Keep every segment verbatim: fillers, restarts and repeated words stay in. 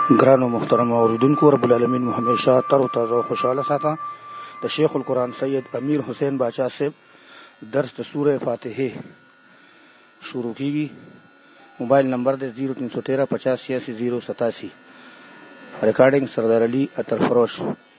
ګرانو محترم اوریدونکو، رب العالمین مو همیشه تر او تازه او خوشاله ساته. د شیخ القرآن سید امیر حسین باچا صاحب درس د سوره فاتحه شروع کیږي. موبایل نمبر د زیرو تین سو تیرہ پچاس چھیاسی زیرو ستاسی. ریکارڈنگ سردار علی اتر فروش.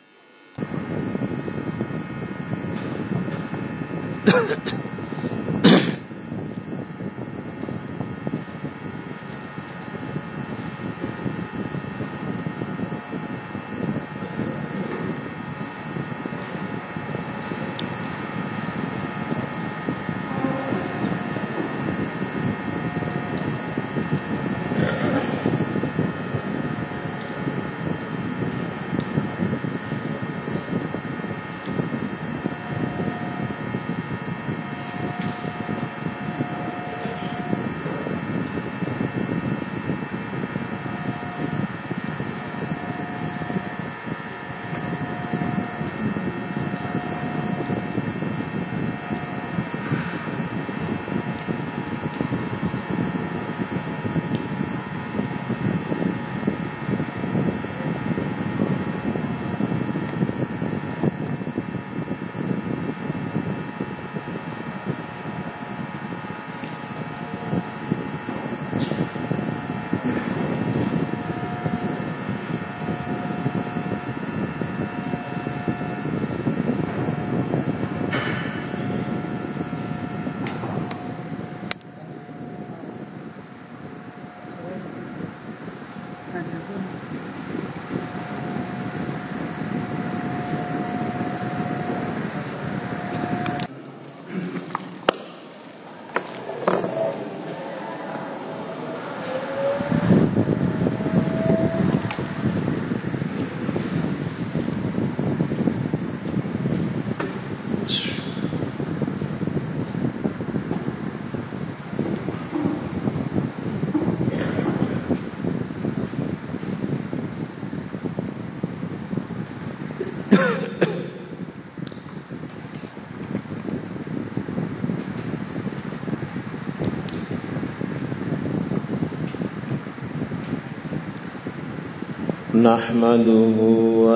نحمده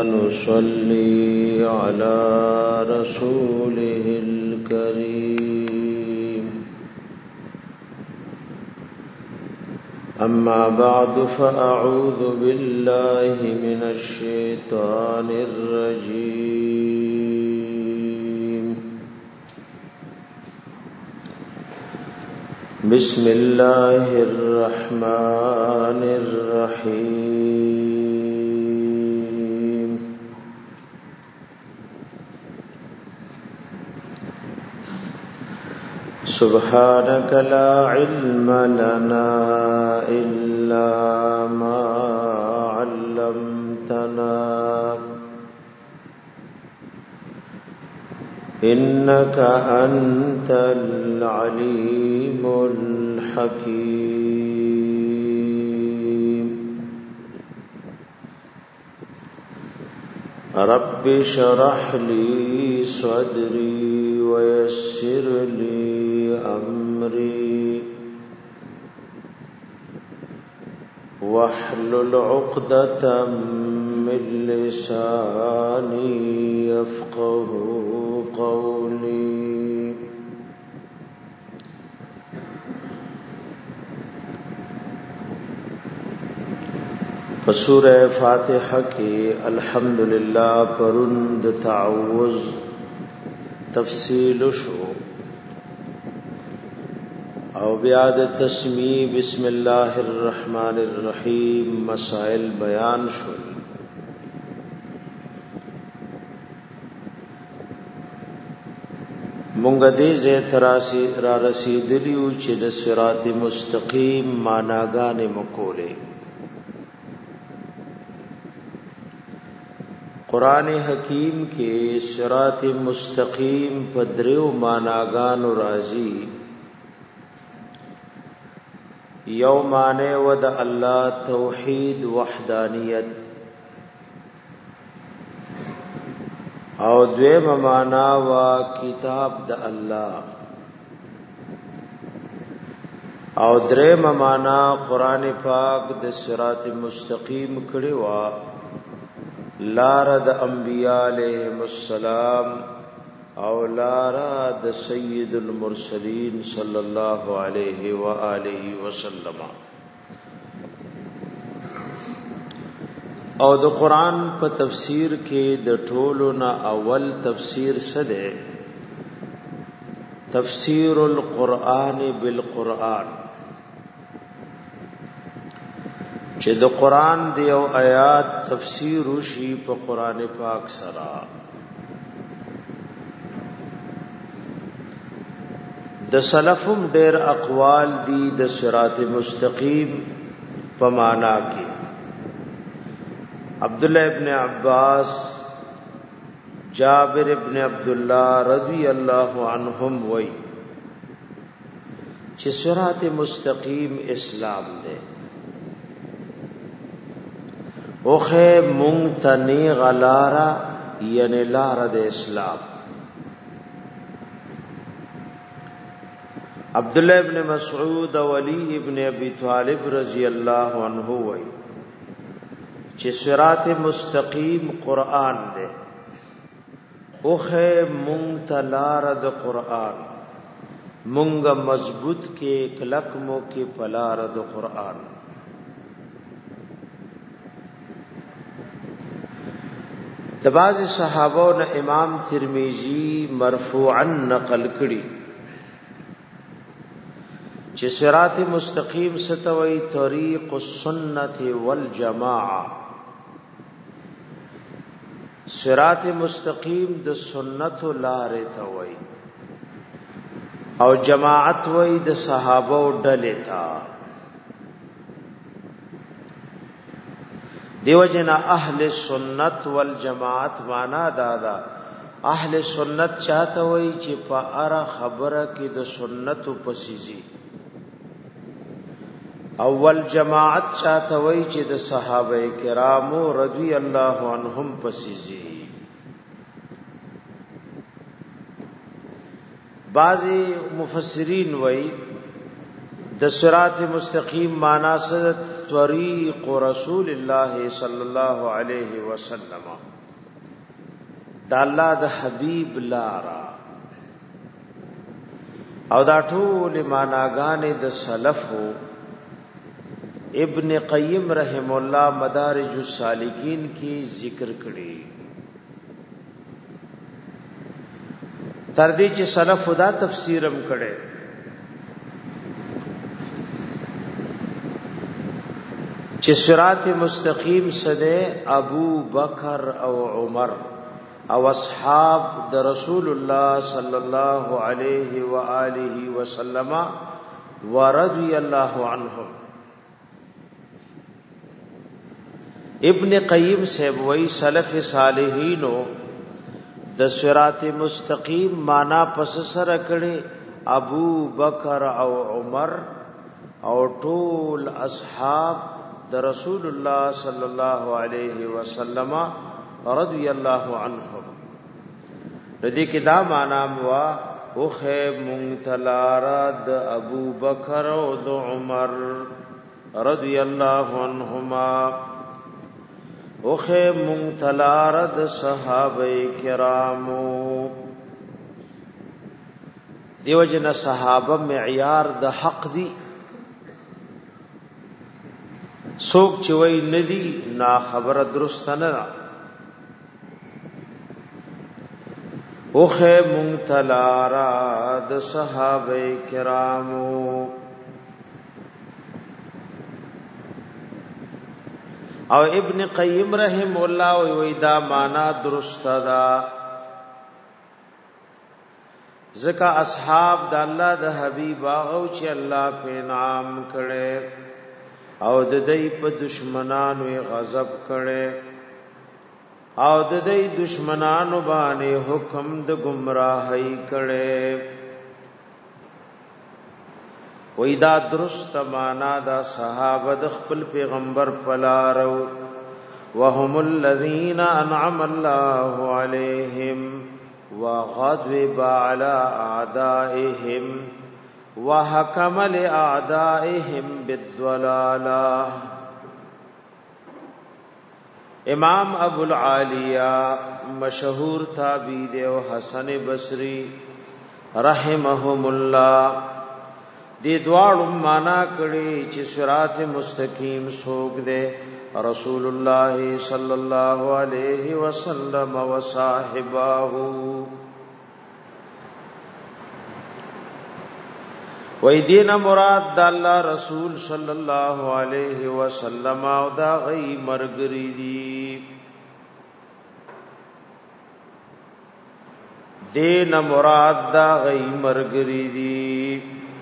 ونصلي على رسوله الكريم. أما بعد فأعوذ بالله من الشيطان الرجيم. بسم الله الرحمن الرحيم. سبحانك لا علم لنا إلا ما علمتنا إنك أنت العليم الحكيم. رب اشرح لي صدري ويسر لي أمري واحلل عقدة من لساني يفقه قولي. فسورہ فاتحہ کی الحمدللہ پرند تعوذ تفصیل شو او بیاد تسمی بسم اللہ الرحمن الرحیم مسائل بیان شو. مونږ دې زه تراسی را رسیدلیو چې د صراط مستقیم معناګانې مکولې. قرآن حکیم کې صراط مستقیم په دریو معناګانو راځي. یو معنی و د الله توحید وحدانیت او دویم معنی و کتاب د الله. او درې معنا قران پاک د صراط مستقیم کړي وا لار د انبیاء علیهم السلام او لار د سید المرسلین صلی الله علیه و آله وسلم. او د قران په تفسیر کې د ټولو نه اول تفسیر څه ده؟ تفسیر القرآن بالقرآن، چې د قران دی او آیات تفسیر وشي په قران پاک سره. د سلفم ډېر اقوال دي د صراط مستقیم په معنا کې. عبد الله ابن عباس، جابر ابن عبد الله رضی الله عنهم وای چې صراط مستقیم اسلام دی. اوخه مونتنی غلارا یعنی لار د اسلام. عبد الله ابن مسعود او علی ابن ابي طالب رضی الله عنه وای چې صراط مستقیم قران دی. اوخه مونتلار د قران، مونږه مضبوط کې کلک مو کې پلار د قران. د بعض صحابو نه امام ترمذی مرفوعا نقل کړي چې صراط مستقیم ستوي طریق السنت والجماعه. صراط مستقیم د سنت لارې ته وای او جماعت وای د صحابو ډلې ته. دیو جنا اهل سنت والجماعت معنا دادا اهل سنت چاته وای چې په اره خبره کې د سنت پسیزي، اول جماعت چاته وای چې د صحابه کرامو رضی الله عنهم پسیزي. بعضی مفسرین وای د صراط مستقیم معنا سره طریق رسول الله صلی الله علیه وسلم، د الله د حبیب لارا. او دا ټول معناګانې د سلفو. ابن قیم رحم الله مدارج السالکین کی ذکر کړي. تر دې چې سلف دا تفسیرم کړي چې صراط مستقیم سده ابو بکر او عمر او اصحاب د رسول الله صلی الله علیه و آله وسلم ورضی الله عنهم. ابن قیم سے وہی سلف صالحینو د صراط مستقیم معنا پس سره کړي ابو بکر او عمر او ټول اصحاب د رسول الله صلی الله علیه وسلم رضی الله عنهم. ردی کې دا معنا وا او خیب منتلارد ابو بکر او د عمر رضی الله عنهما، اوخه منتلارد صحابه کرامو. دیو جن صحابه معیار د حق دی. سوک چوي ندی نا خبر درست نه ده. اوخه منتلارد صحابه کرامو. او ابن قیم رحم الله وی دا معنا درست ده. زکا اصحاب د الله د حبیب هغه چې الله په انعام کړي او د دې په دشمنانو غضب کړي او د دې دشمنانو باندې حکم د گمراهۍ کړي. وې دا درست معنا دا صحابه د خپل پیغمبر پلارو وهم الذين انعم الله عليهم وغضب على اعدائهم وحکم لأعدائهم بالضلالة. امام ابو العالیہ مشہور تابعی دے او حسن بصری رحمهم الله دی دوالو معنا کړي چې صراط مستقیم سوق دے رسول الله صلی الله علیه وسلم وصحبه. وای دین مراد د الله رسول صلی الله علیه وسلم او دا غي مرګری دی. دین مراد دا غي مرګری دی.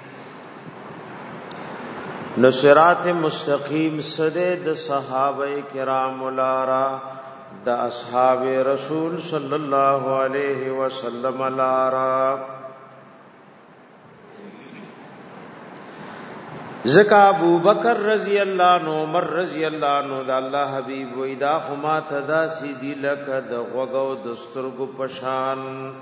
نو صراط مستقیم سده د صحابه کرام لارا د اصحاب رسول صلی الله علیه وسلم لارا. زکا ابو بکر رضی اللہ عنہ عمر رضی اللہ عنہ دا اللہ حبیب ویدا خما تدا سیدی لکا دا غوگو دسترگو پشان.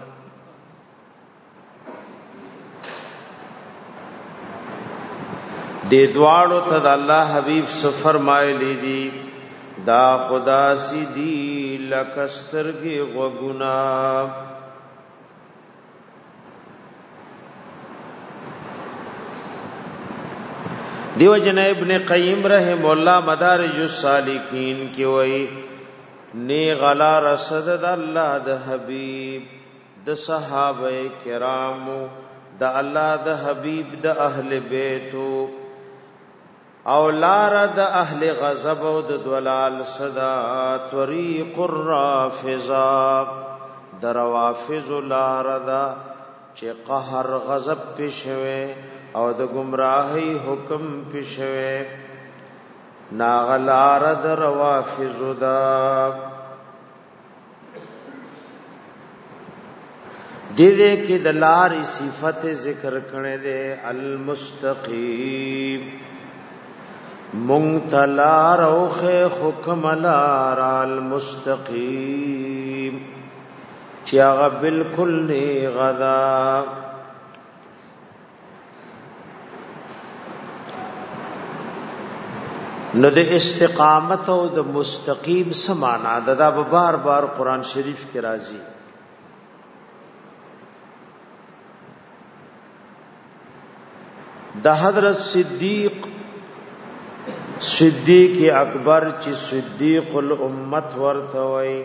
دے دوارو تد اللہ حبیب سفرمائے لی دی دا خدا سیدی لکا سترگی غوگونا. دیو جن ابن قیم رحم اللہ مدارج السالکین کی وئی نی غلا رسد د اللہ د حبیب د صحابہ کرامو د اللہ د حبیب د اہل بیتو او لار د اہل غضب او د دلال صدا طریق الرافضہ د روافض لار دا چې قهر غضب پښوي او د گمراهی حکم پښوي ناغلار د روافض دا. دې کې د لارې صفت ذکر کړي دي المستقیم مونتلار اوخه حکم لار المستقیم چې هغه بالکل نه غدا. نو د استقامت او د مستقیم سمانا دا به بار بار قران شریف کې راځي. د حضرت صدیق صدیق اکبر چې صدیق الامت ورته وای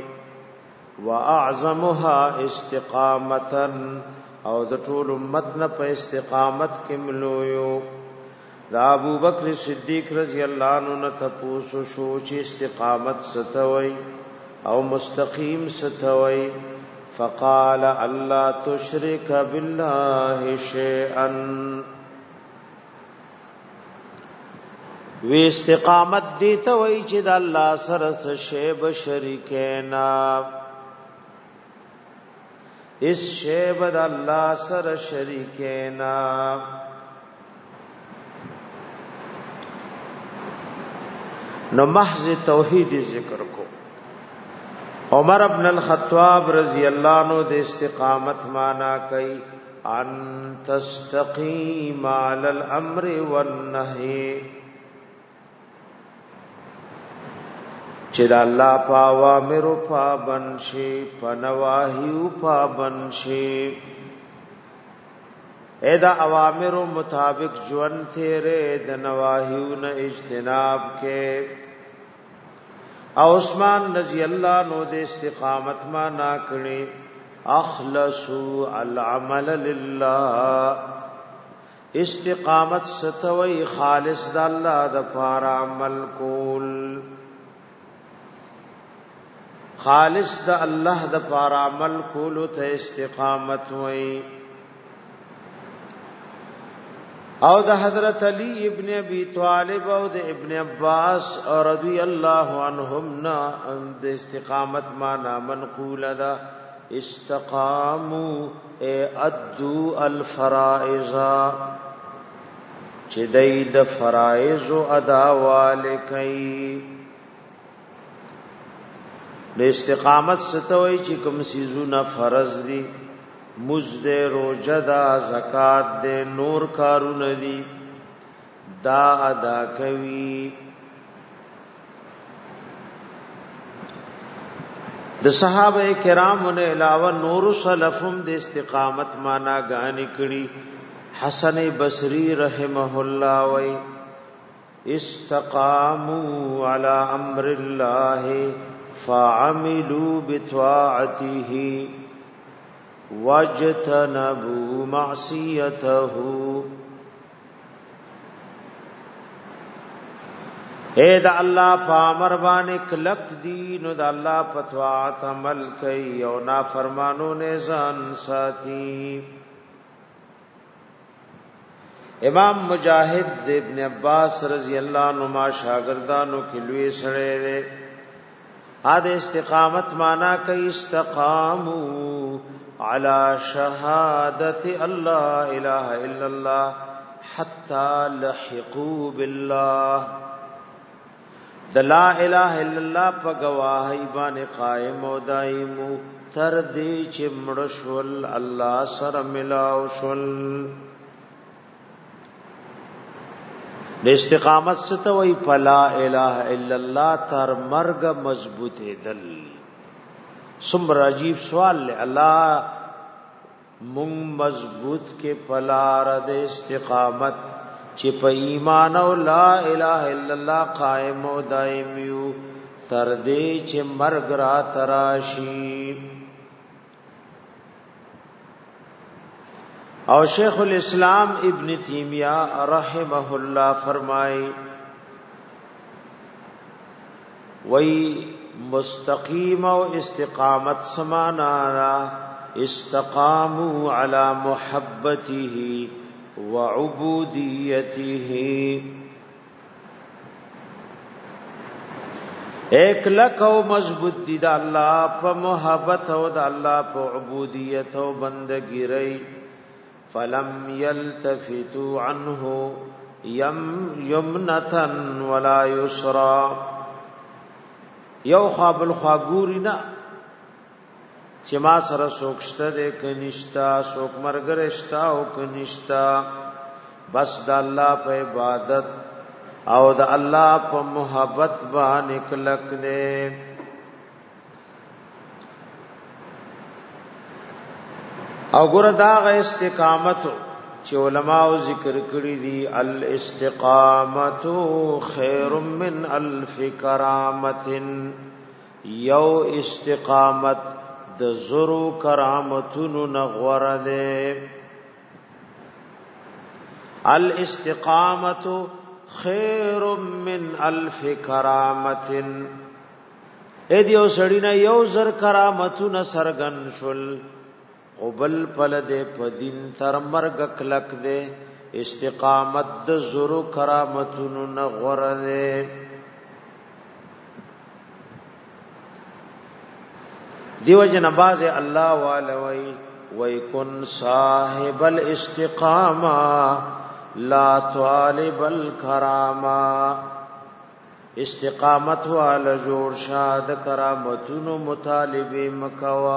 واعظمها استقامتا او د ټول امت نه په استقامت کې ملويو. دا ابو بکر صدیق رضی اللہ عنہ تپوسو شو چې استقامت ستوي او مستقیم ستوي. فقال الله تشرك بالله شيئا. وی استقامت دی ته وای چې د الله سره څه شی به شریکینا اس شی به د الله سره شریکینا. نو محض توحید ذکر کو. عمر ابن الخطاب رضی اللہ عنہ د استقامت مانا کئی ان تستقیم علی الامر والنهی چې د الله په اوامر پابند شي په نواهی پابند شي. اې دا اوامر مطابق ژوند تیرې د نواهیو نه اجتناب کې. او عثمان رضی اللہ عنہ د استقامت ما نا کړي اخلصوا العمل لله. استقامت ستوي خالص د الله د پاره عمل کول. خالص د الله د پاره عمل کول ته استقامت وای. او د حضرت علی ابن ابی طالب او د ابن عباس رضی اللہ عنہم نا د استقامت معنا منقول دا استقاموا اے ادو الفرائض چې دای د فرائض ادا والکای. د استقامت ستوي چې کوم سيزونه فرض دي مزد روزه دا زکات دے نور کارونه دي دا ادا کوي. د صحابه کرامو نه علاوه نور سلفم د استقامت معنا غانې کړي. حسن بصری رحمه الله وی استقاموا على امر الله فعملوا بطاعته واجتنبوا معصيته. اے دا الله په امر باندې کلک دین او دا الله په طاعت عمل کوي او نافرمانو نه ځان ساتي. امام مجاهد ابن عباس رضی اللہ عنہما شاگردانو کی لوی سڑے دے آد استقامت مانا کئی استقاموا علی شہادت اللہ الہ الا اللہ حتی لحقوا باللہ. د لا الہ الا اللہ پا گواہی بان قائم و دائمو تر دی چمڑشول اللہ سر ملاوشول. د استقامت ستوي فلا اله الا الله تر مرګ مضبوط دل. سمر عجیب سوال لے الله مون مضبوط کې فلا رد استقامت چې په ایمان او لا اله الا الله قائم او دائم یو تر دې چې مرګ را تراشي. او شیخ الاسلام ابن تیمیہ رحمہ اللہ فرمائے وی مستقیم و استقامت سمانا استقاموا على محبته وعبودیته. ایک لکو مضبوط دی دا اللہ پا محبت و دا اللہ پا عبودیت و بندگی رئی. فلم يلتفتوا عنه يم يمنة ولا يسرا. یو خواب الخواګورینا چې ما سره سوکشته د کنيشتا سوک مرګرشتا او کنيشتا بس د الله په عبادت او د الله په محبت باندې کلک دے. او ګور دا غ استقامت چې علماء ذکر کړی دي الاستقامت خیر من الف کرامت. یو استقامت د زرو کرامتونو نغور ده. الاستقامت خیر من الف کرامت. اې دیو سړی نه یو زر کرامتونه سرګن شول قبل پل دے پدین تر مرگ کلک دے. استقامت د زرو کرامتونو نغور دے. دیو جنباز اللہ والوی وی کن صاحب الاستقامہ لا طالب الکرامہ. استقامت والا جوړ شاد کرامتونو مطالبه مکوا.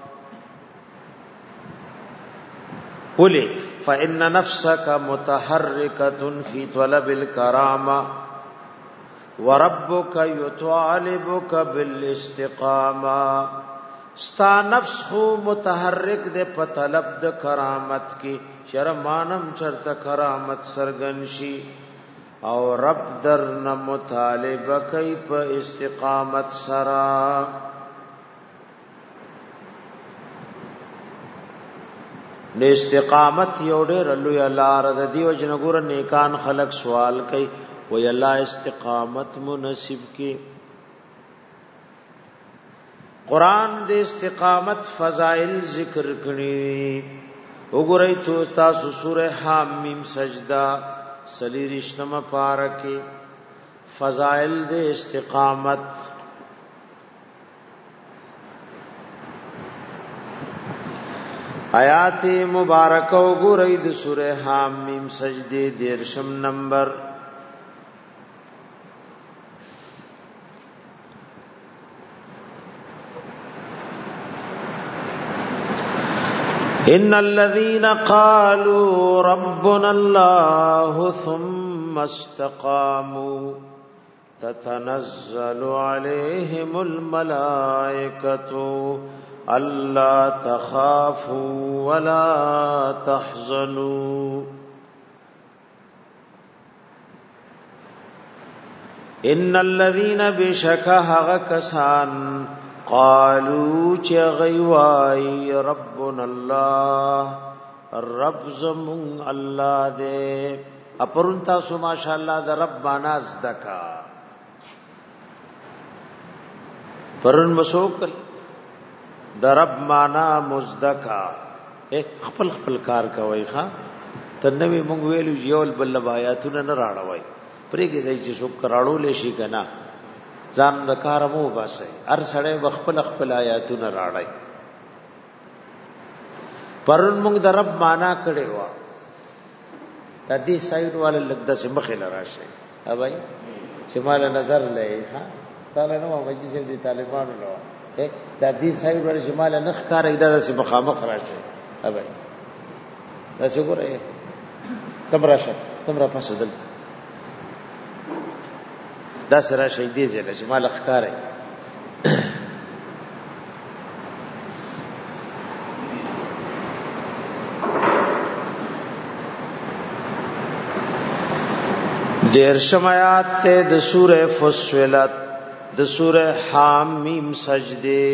قلی فإن نفسك متحركة في طلب الكرامة وربك يطالبك بالاستقامة. ستا نفس خو متحرک دے په طلب د کرامت کی شرمانم چرته کرامت سرګنشي او رب در نه مطالبه کوي په استقامت سرا. د استقامت یو ډېر لوی لار د دیو جنګور نیکان خلق سوال کوي وی الله استقامت مناسب کی. قران د استقامت فضائل ذکر کړي. وګورئ تو تاسو سوره حامیم سجدہ سلیریشتمه پارکه فضائل د استقامت. آیات مبارکه وګورئ د سوره حامیم سجدې دیرشم نمبر. ان الذين قالوا ربنا الله ثم استقاموا تتنزل عليهم الملائكة ألا تخافوا ولا تحزنوا ان الذين بشكها كسان قالوا چغيواي ربنا الله رب زمون الله دے اپرنتا سو ماشاءاللہ دا رب معنا زدکا پرن مسوکل دا رب معنا مزدکا خپل خپل کار کوي ښا تنوي مونږ ویلو یول بل آیاتونه نه راړوي پرېګې دای چې څوک راړو لشي کنه ځان د کار مو باسي هر سړی خپل خپل آیاتونه راړای پرون موږ د رب معنا کړي وا د دې سایډ والے لګدا سم خل راشه ها بھائی شمال نظر لې ها تعالی نو مجلس دې طالبانو نو د دې سایډ والے شمال نخ کار ایدا سم مخامخ راشه ها بھائی دا څه ګورې تم راشه تم را پاسه دل دا سره شهیدې زله شمال اخکارې دیر شمایات ته د سوره فصلت د سوره حامیم سجده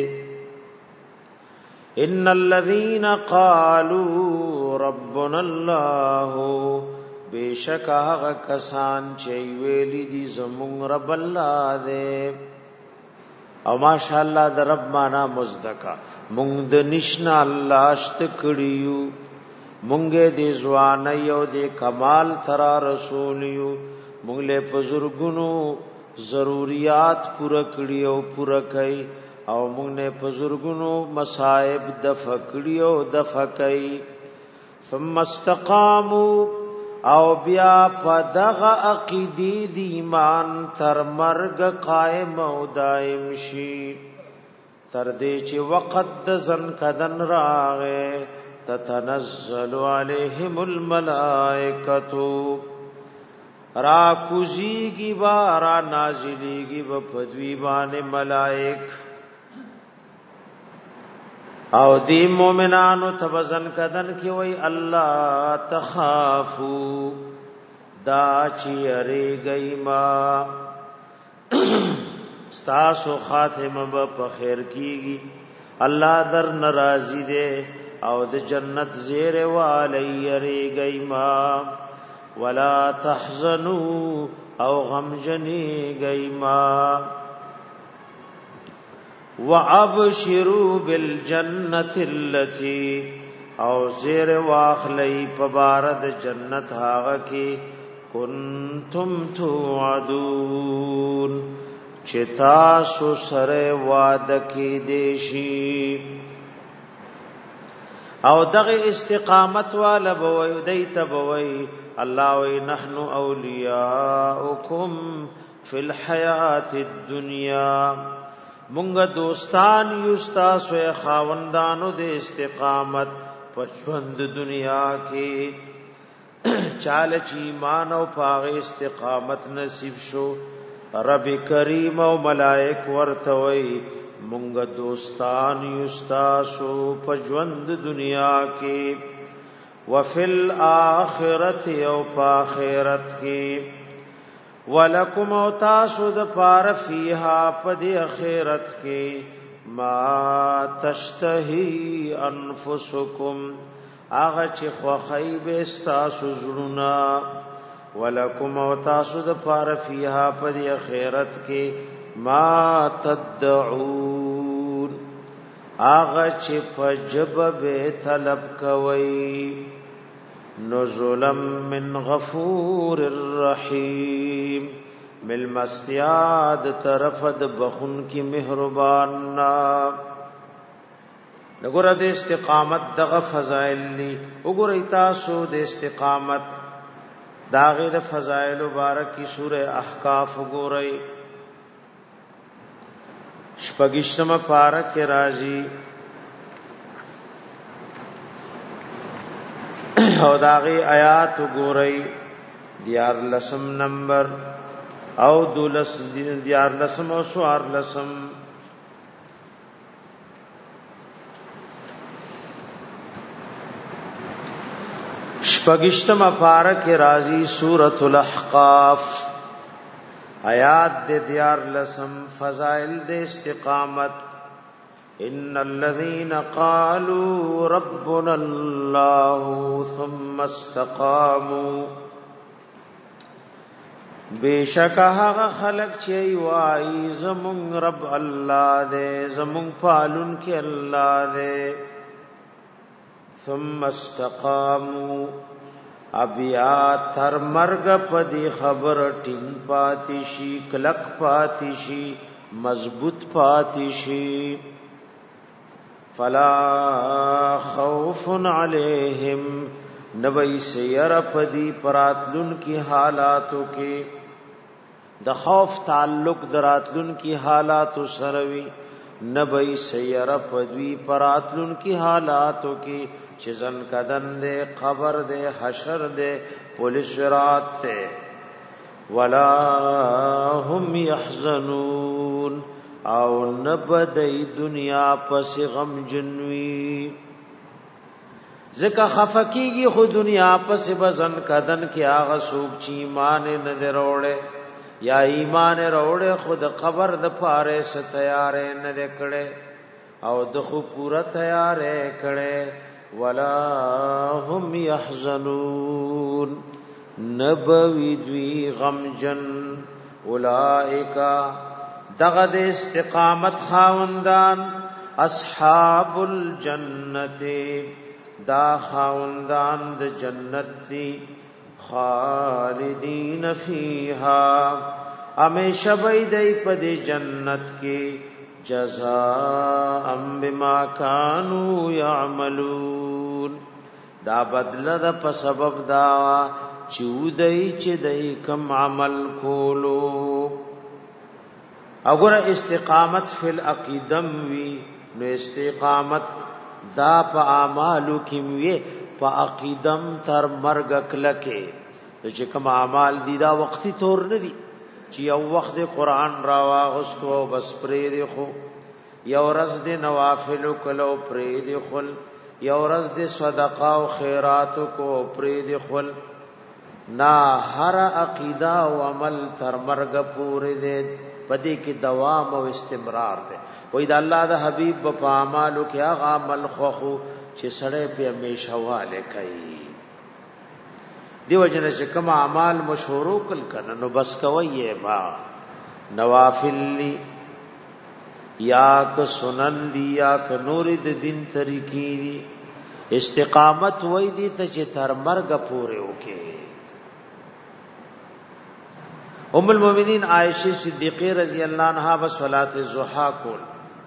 ان الذين قالوا ربنا الله بیشک هغه کسان چې ویلي دي زمون رب الله دې او ماشاءالله د رب معنا مزدکا مونږ د نشنا الله شت کړیو مونږه دې ځوان یو دې کمال تر رسول یو مونږ له بزرګونو ضرورت پوره کړیو پوره کړي او مونږ نه بزرګونو مصائب دفع کړیو دفع کړي ثم استقاموا او بیا پدغه عقیدی دی ایمان تر مرگ قائم او دائم شي تر دې چې وقت د زن کدن راغې تتنزل عليهم الملائکه را کوزیږي بارا نازلېږي په پدوی باندې ملائک او دی مومنانو تبزن کدن کی وی اللہ تخافو دا چی اری گئی ما ستاسو خاتمه با پخیر کیگی اللہ در نرازی دے او د جنت زیر والی اری گئی ما ولا تحزنو او غمجنی گئی ما وَأَبْشِرُوا بِالْجَنَّةِ الَّتِي او زیر واخلی پبارد جنت هاغه کی کنتم توعدون چتا سو سره وعده کی دیشی او دغه استقامت والا بوي دیت بوي الله و نحن اولیاءکم فی الحیات الدنیا مونږ دوستان یو تاسو خاوندانو د استقامت پښوند دنیا کې چاله چې ایمان او پاغ استقامت نصیب شو رب کریم او ملائک ورته وي مونږ دوستان یو تاسو پښوند دنیا کې وفل اخرت او پاخرت کې ولکم او تاسو د پار فیها پد اخرت کې ما تشتهی انفسکم اغه چې خوخی به تاسو زړونا ولکم او تاسو د پار فیها پد اخرت کې ما تدعون اغه چې فجب به طلب کوي نزلا من غفور الرحیم مل مستیاد طرفد بخون کی مہربان نګور د استقامت دغه فضائل لی وګورئ تاسو د استقامت داغه د فضائل مبارک کی سوره احقاف وګورئ شپږشتمه پارہ کې راځي او داغي آیات ګورئ دیار لسم نمبر او دولس دیار لسم او سوار لسم شپږشتمه پارہ رازی سورۃ الاحقاف آیات دے دیار لسم فضائل دے استقامت ان الذين قالوا ربنا الله ثم استقاموا بیشک هغه خلق چې وای زمون رب الله دې زمون پالون کې الله دې ثم استقاموا ابیا تر مرگ پدی خبر ټینګ پاتې شي کلک پاتې شي مضبوط پاتې شي فلا خوف علیہم نبی سیر پدی پراتلن کی حالاتو کې د خوف تعلق دراتلن کی حالاتو سروي نبی سیر پدی پراتلن کی حالاتو کې چزن کدن دے قبر دے حشر دے پولیس رات دے ولا هم يحزنون او نبدئی دنیا پس غم جنوی ذکا خفقیگی خود دنیا پس بزن کدن کی آغا سوک چی ایمان ندے روڑے یا ایمان روڑے خود قبر د پارے سے تیارے ندے کڑے او دخو پورا تیارے کڑے ولا هم يحزنون نبوی دوی غمجن اولائک دغد استقامت خاوندان اصحاب الجنت دا خاوندان د جنت دی خالدین فیها ہمیشہ بیدئی پد جنت کی جزاء بما كانوا يعملون دا بدل دا په سبب دا چودای چې دای کم عمل کولو اگر استقامت فی العقیدم وی نو استقامت دا په اعمالو کې وی په عقیدم تر مرګ کلکه چې کوم اعمال دي دا وختي تور نه دي چې یو وخت قرآن را واغستو بس پرې دی خو یو ورځ د نوافل کلو پرې دی خل یو ورځ د صدقه او خیرات کو پرې دی خل نا هر عقیده او عمل تر مرګ پورې دی پدې کې دوام او استمرار دی وې دا الله د حبيب په اعمالو کې هغه عمل خو چې سړی په همیشه والے کوي دیو جن چې کوم اعمال مشورو کل کنه نو بس کوي با نوافل لی یا ک سنن دی یا ک نور د دین طریقې دی استقامت وای دی ته چې تر مرګ پورې وکي ام المؤمنین عائشہ صدیقہ رضی اللہ عنہا بصلات الضحى کول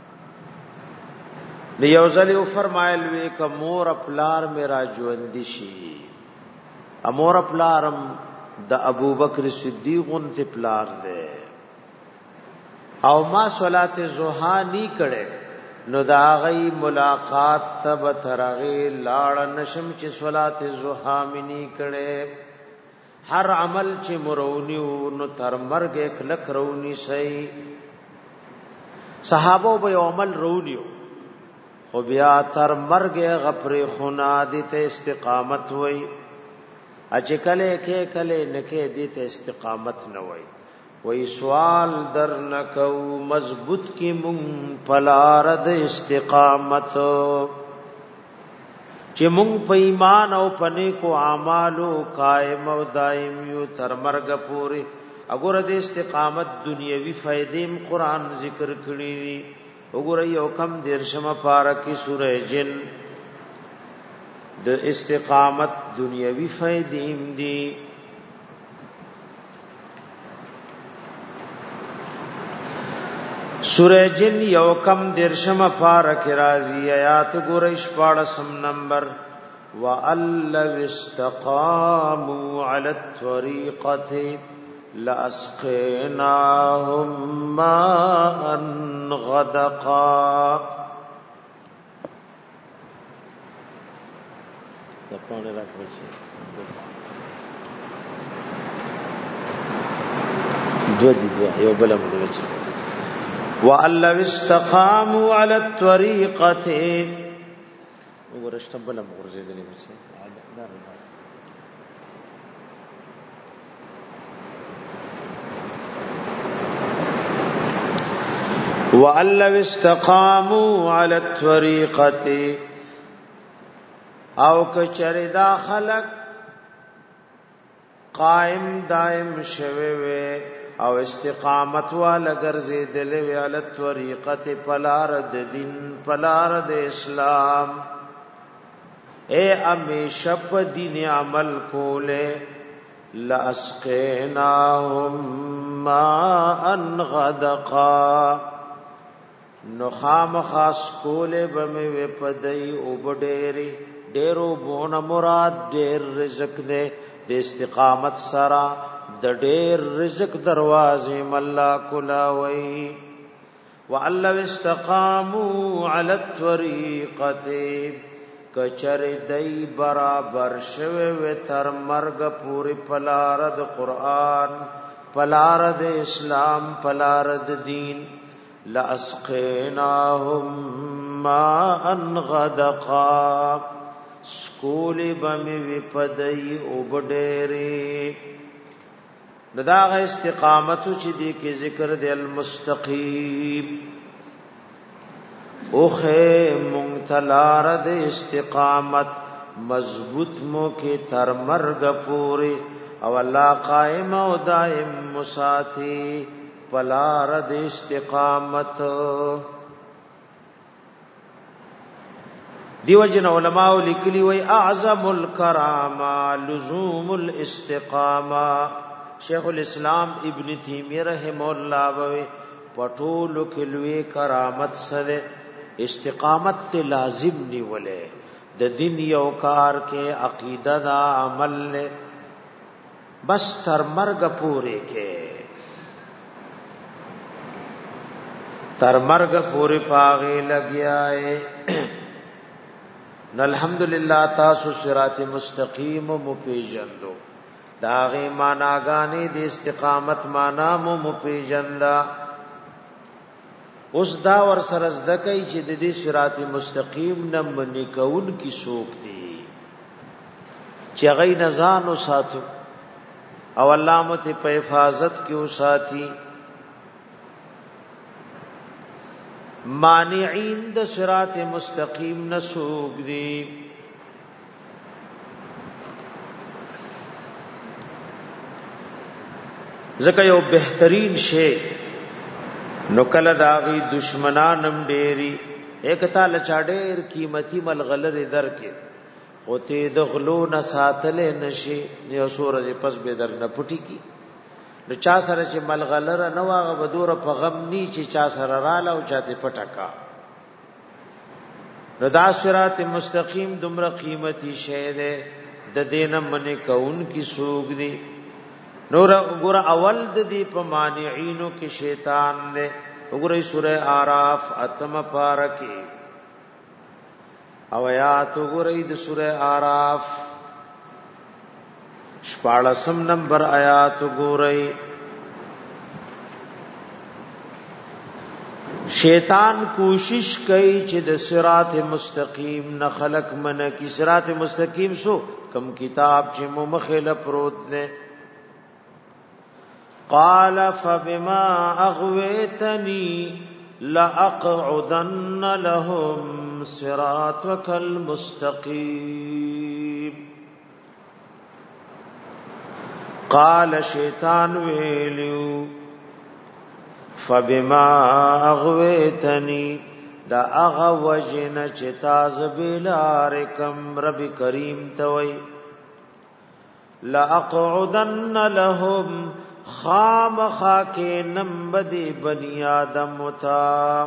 نیوزلی فرمایل وی ک مور پلار میرا ژوند شي امور پلارم د ابو بکر صدیق انت پلار دے او ما صلات الضحى نی کړه نو دا غي ملاقات تب ترغه لاړ نشم چې صلات الضحى منی کړه هر عمل چې مرونیو نو تر مرګ کلک رونی سي صحابه به عمل رونیو خو بیا تر مرګ غفر خنا دي ته استقامت وای اچ کله کې کله نکه دي ته استقامت نه وای وای سوال در نکو مضبوط کی مون پلارد استقامت چې مون په ایمان او پنه کو اعمالو قائم او دائم یو تر مرګ پورې وګوره د استقامت دنیوي فائدې قرآن ذکر کړی وګوره یو کم درشمه پارکی سورہ جن د استقامت دنیوي فائدې دي سورہ جن یو کم درشم پارک رازی آیات گورش پاڑسم نمبر وَأَلَّوِ اسْتَقَامُوا عَلَى الطَّرِيقَةِ لَأَسْقَيْنَاهُمْ مَاءً غَدَقًا. د پانے رکھ بچے دو دی دو یو بلا مدو بچے وَأَن لَّوِ اسْتَقَامُوا عَلَى الطَّرِيقَةِ وګورشتم بلا مغرزه دي بچي وَأَن لَّوِ اسْتَقَامُوا عَلَى الطَّرِيقَةِ او کچری دا خلق قائم دائم شوی وی او استقامت والا ګرځیدلې وی علی الطریقه پلار د دین پلار د اسلام اے همیشه په دین عمل کوله لاسقیناهم ماء غدقا نو خام خاص کوله بمې و پدای او بډېری ډېرو بون مراد ډېر رزق دې د استقامت سره د ډېر رزق دروازې ملا کلاوي وَأَلَّوْ اسْتَقَامُوا عَلَى الطَّرِيقَةِ کچر دای برابر شوه و تر مرګ پوری پلارد قرآن پلارد اسلام پلارد دین لَأَسْقِينَاهُمْ مَاءً غَدَقًا سکولی بمی وپدئی اوبډېری داغه استقامت چې دی کې ذکر دی المستقیم اوخه مونتلار د استقامت مضبوط مو کې تر مرګ پوری او الله قائم او دائم مساتی پلار د استقامت دیو جن علماء لیکلی وی اعظم الکرامه لزوم الاستقامه شیخ الاسلام ابن تیمیہ رحمہ اللہ وی پټول کلوی کرامت سره استقامت ته لازم نیولې د دین یو کار کې عقیده دا عمل نه بس تر مرګ پورې کې تر مرګ پورې پاغه لګیاي نو الحمدللہ تاسو صراط مستقیم مو پیژندو داغه معناګانې د استقامت معنا مو پیژندا اوس دا ور سره زده کوي چې د دې صراط مستقیم نه منی کول کی سوک دی چې غي نزان او ساتو او الله مت په حفاظت کې او ساتي مانعين د صراط مستقیم نه سوک دی زکه یو بهترین شی نو کله داغي دشمنانم ډېری یک تعالی چاډېر قیمتي ملغلر درکې ہوتے د غلو نه ساتل نشي یو سورې پس به در نه پټی کی نو چا سره چې ملغلر نه واغه بدور په غم ني چې چا سره رااله او چاته پټکا نو دا صراط مستقیم دومره قیمتي شی ده د دینه منی کون کی سوګ دی نور وګوره اول د دې په مانعینو کې شیطان نه وګوره سوره আরাف اتم پارکی او آیات وګوره د سوره আরাف شپاړسم نمبر آیات وګوره شیطان کوشش کوي چې د صراط مستقیم نه خلق منه کی صراط مستقیم سو کم کتاب چې مو مخله پروت نه قال فبما اغويتني لاقعدن لهم صراطك المستقيم قال شیطان ویلو فبما اغويتني دا اغوجن چتاز بلارکم رب کریم توي لاقعدن لهم خام خاکه نمبدی بنی آدم تا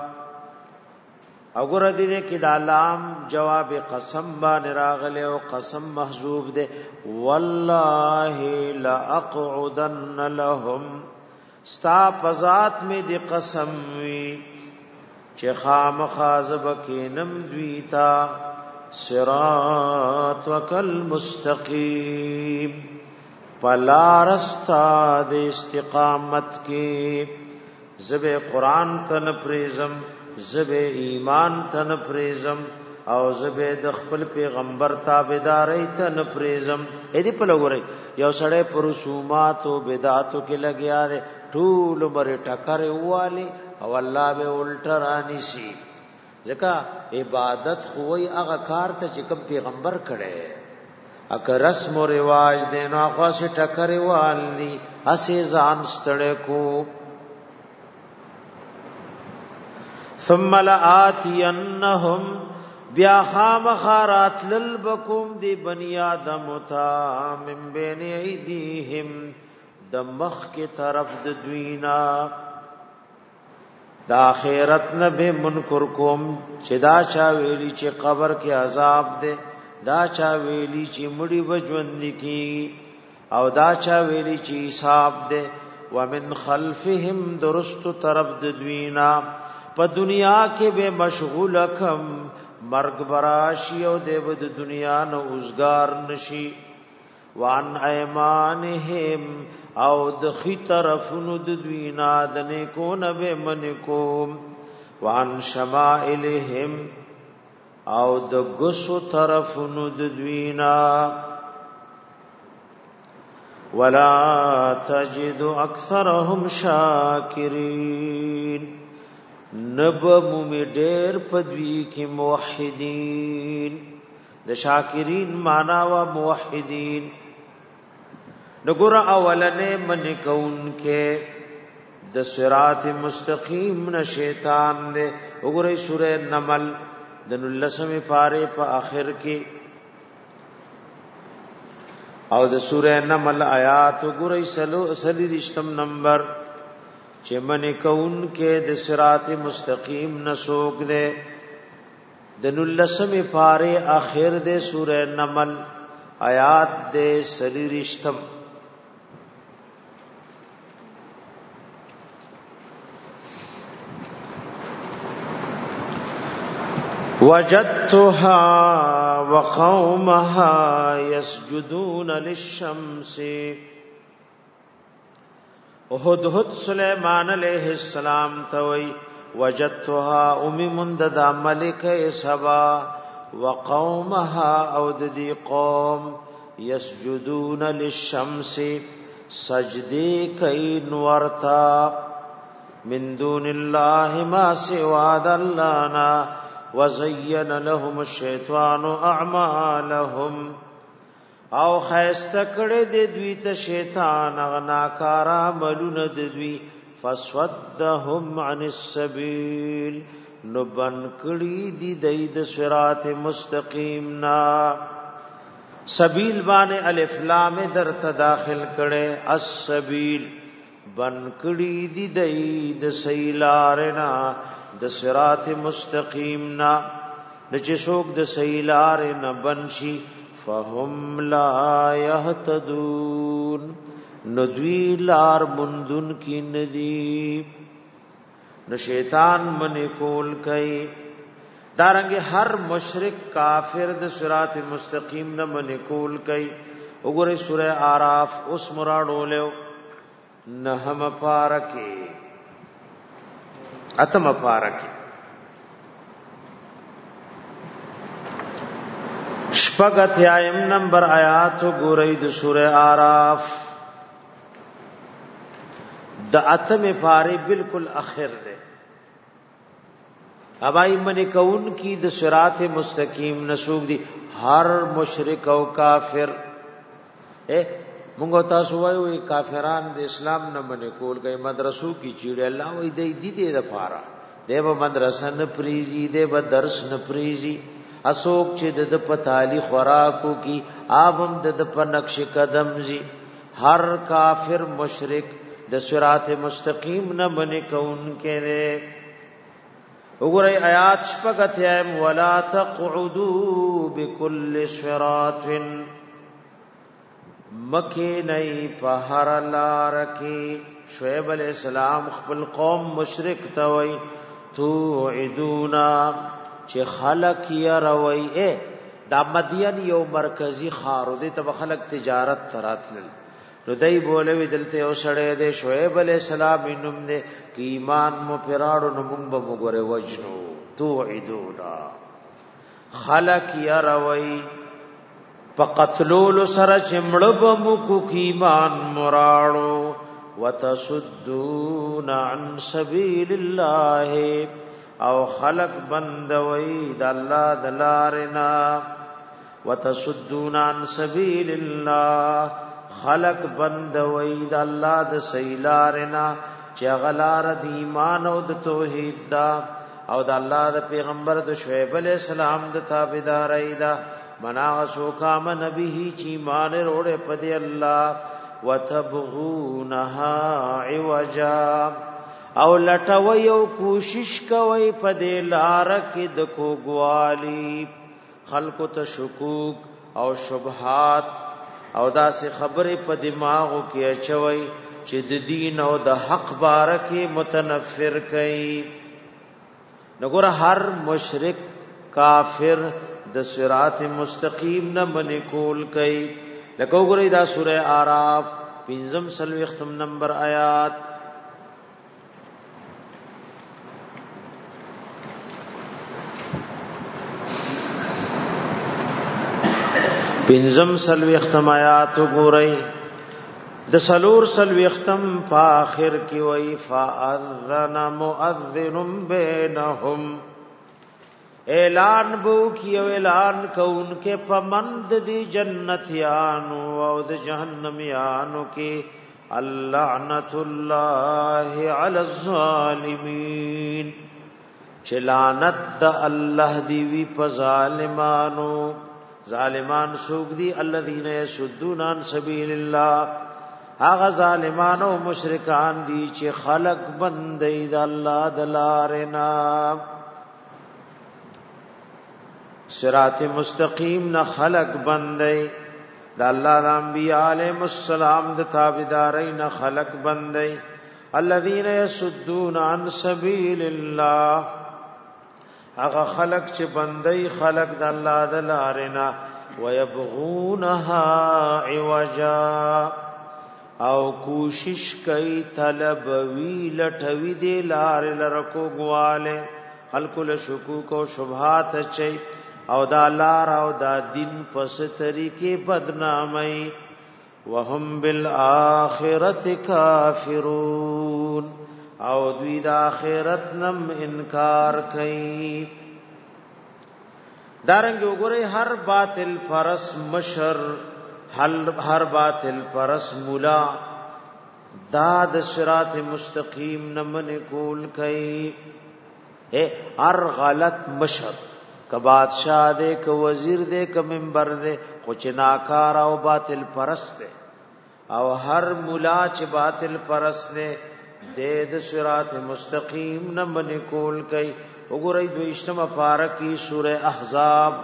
اگر دې کې د علام جواب قسم باندې راغله او قسم محذوب ده والله لا اقعدن لهم ستا پزات می دی قسم وی چې خام خازب کې نم دویتا صراطك المستقیم پلارستا د استقامت کی زب قرآن تن پریزم زب ایمان تن پریزم او زب د خپل پیغمبر تابعداري تن پریزم اې دې په لګوري یو سړی پر رسومات او بدعاتو کې لګیا دی ټول عمر ټکر والی او الله به الټرانی شي ځکه عبادت خوې هغه کار ته چې کوم پیغمبر کړي اګه رسم او رواج دینو هغه سي ټکر والی اسې ځان ستړی کو ثم لآتینهم بیا خام خارات للبکم دی بنی آدم تا من بین ایدیهم د مخ کی طرف د دوینا د آخرت نبی منکر کوم چې دا چا ویلی چې قبر کې عذاب ده دا چا ویلی چې مړی وجوند کی او دا چا ویلی چې حساب ده ومن خلفهم درست طرف د دوینا په دنیا کې به مشغول کم مرگ براشی او دیو د دنیا نو اوزگار نشي وان ایمانهم او د خي طرفونو د دوینا د نیکو نبه منکوم وان شمائلهم او د ګسو طرفونو د دوینا ولا تجد اکثرهم شاکرین نب مومی ډیر پدوی کی موحدین د شاکرین معنا وا موحدین نګور اولنې من کون کې د صراط مستقیم نه شیطان دې وګورئ سورې نمل د نلسمې پاره په آخر کې او د سورې نمل آیات وګورئ سلو سلی رښتم نمبر چې من کون کې د صراط مستقیم نسوک دے د نلسم پاره اخر دے سورہ نمل آیات دے سلی رشتم وجدتها وقومها يسجدون للشمس هدهد سلیمان علیہ السلام توي وجدتها ام مندد ملک سبا وقومها او ددی قوم يسجدون للشمس سجدی کین ورتا من دون الله ما سوا دلانا وزين لهم الشیطان اعمالهم او خیسته کړه د دوی ته شیطان غناکارا ملون د دوی فسودهم عن السبيل نبن کړي دي د صراط مستقیم نا سبیل باندې الف لام درته داخل کړي السبيل بن کړي دي د سیلارنا د صراط مستقیم نا چې څوک د سیلارنا بنشي فهم لا يهتدون ندوی لار مندن کی ندی نو شیطان من کول کئی دارنګ هر مشرک کافر د صراط مستقیم نه من کول کئی وګوره سوره আরাف اوس مراډولیو نهم پارکه اتم پارکه شپغت یایم نمبر آیات ګورئ د سوره আরাف د اتم پاره بالکل اخر ده ابای من کون کی د صراط مستقیم نسوک دی هر مشرک او کافر اے مونږ تاسو وایو کافران د اسلام نه من کول گئے مدرسو کی چیړې الله وې دی دی دې د پاره دیو مدرسه نه پریزي دیو درس نه پریزي اسوک چې د پتالی خوراکو کی آبم د په نقش قدم زی هر کافر مشرک د صراط مستقیم نه باندې کون کړي وګورئ آیات شپږت ایم ولا تقعدوا بكل صراط مکه نه په هر لار کې شعیب علیہ السلام خپل قوم مشرک ته وای تو عدونا چې خلق یا روي دا مدین یو مرکزی خارو دې ته خلک تجارت تراتل نو دای بوله وی دلته او سړی دې شعیب علی السلام نوم دې کی ایمان مو پراړو نو مونږ به وګوره وجنو توعدونا خلق يروي فقتلول سره چمړب مو کو کی ایمان مراړو وتصدون عن سبيل الله او خلق بندوي د الله دلارنا وتصدون عن سبيل الله خلق بندوي د الله د سیلارنا چې غلار د ایمان او د توحید دا او د الله د پیغمبر د شعیب علی السلام د تابعداري دا مناغسو کام نبی چې ایمان وروړي په دی الله وتبغونها عوجا او لټوي او کوشش کوي په دې لار کې د کوګوالي خلقو ته شکوک او شبهات او داسې خبرې په دماغو کې اچوي چې د دین او د حق بارکه متنفر کوي نګور هر مشرک کافر د صراط مستقیم نه منکول کوي لکه وګورئ دا سوره اعراف پنځم سلوي ختم نمبر آیات پنځم سلوي ختم آیات وګورئ د سلور سلوي ختم په اخر کې وای فاذن مؤذن بینهم اعلان بو کیو اعلان کون کے پمند دی جنتیانو او د جہنمیانو کے اللعنت اللہ علی الظالمین چلانت د الله دی وی په ظالمانو ظالمان سوق دی الذین یسدون عن سبیل الله هغه ظالمانو مشرکان دی چې خلق بندي د الله دلارنا صراط مستقیم نه خلق بندي د الله د انبیاء علیهم السلام د تابعداري نه خلق بندي الذين يسدون عن سبيل الله هغه خلق چې بندي خلق د الله د لارنا ويبغونها عوجا او کوشش کوي طلب وی لټوي دی لار لرکو غواله خلق له شکوک او شبهات چي او دا لار او دا دین پس طریقې بدنامي وهم بالآخرت کافرون او دوی د آخرت نم انکار کوي دارنګ وګورئ هر باطل پرس مشر هر باطل پرس مولا دا د صراط مستقیم نمن کول کوي اے هر غلط مشر ک بادشاہ دے ک وزیر دے ک منبر دے خو چې ناکار او باطل پرست دے او هر مولا چې باطل پرست دے د صراط مستقیم نه باندې کول کوي وګورئ دویشتمه پاره کې سوره احزاب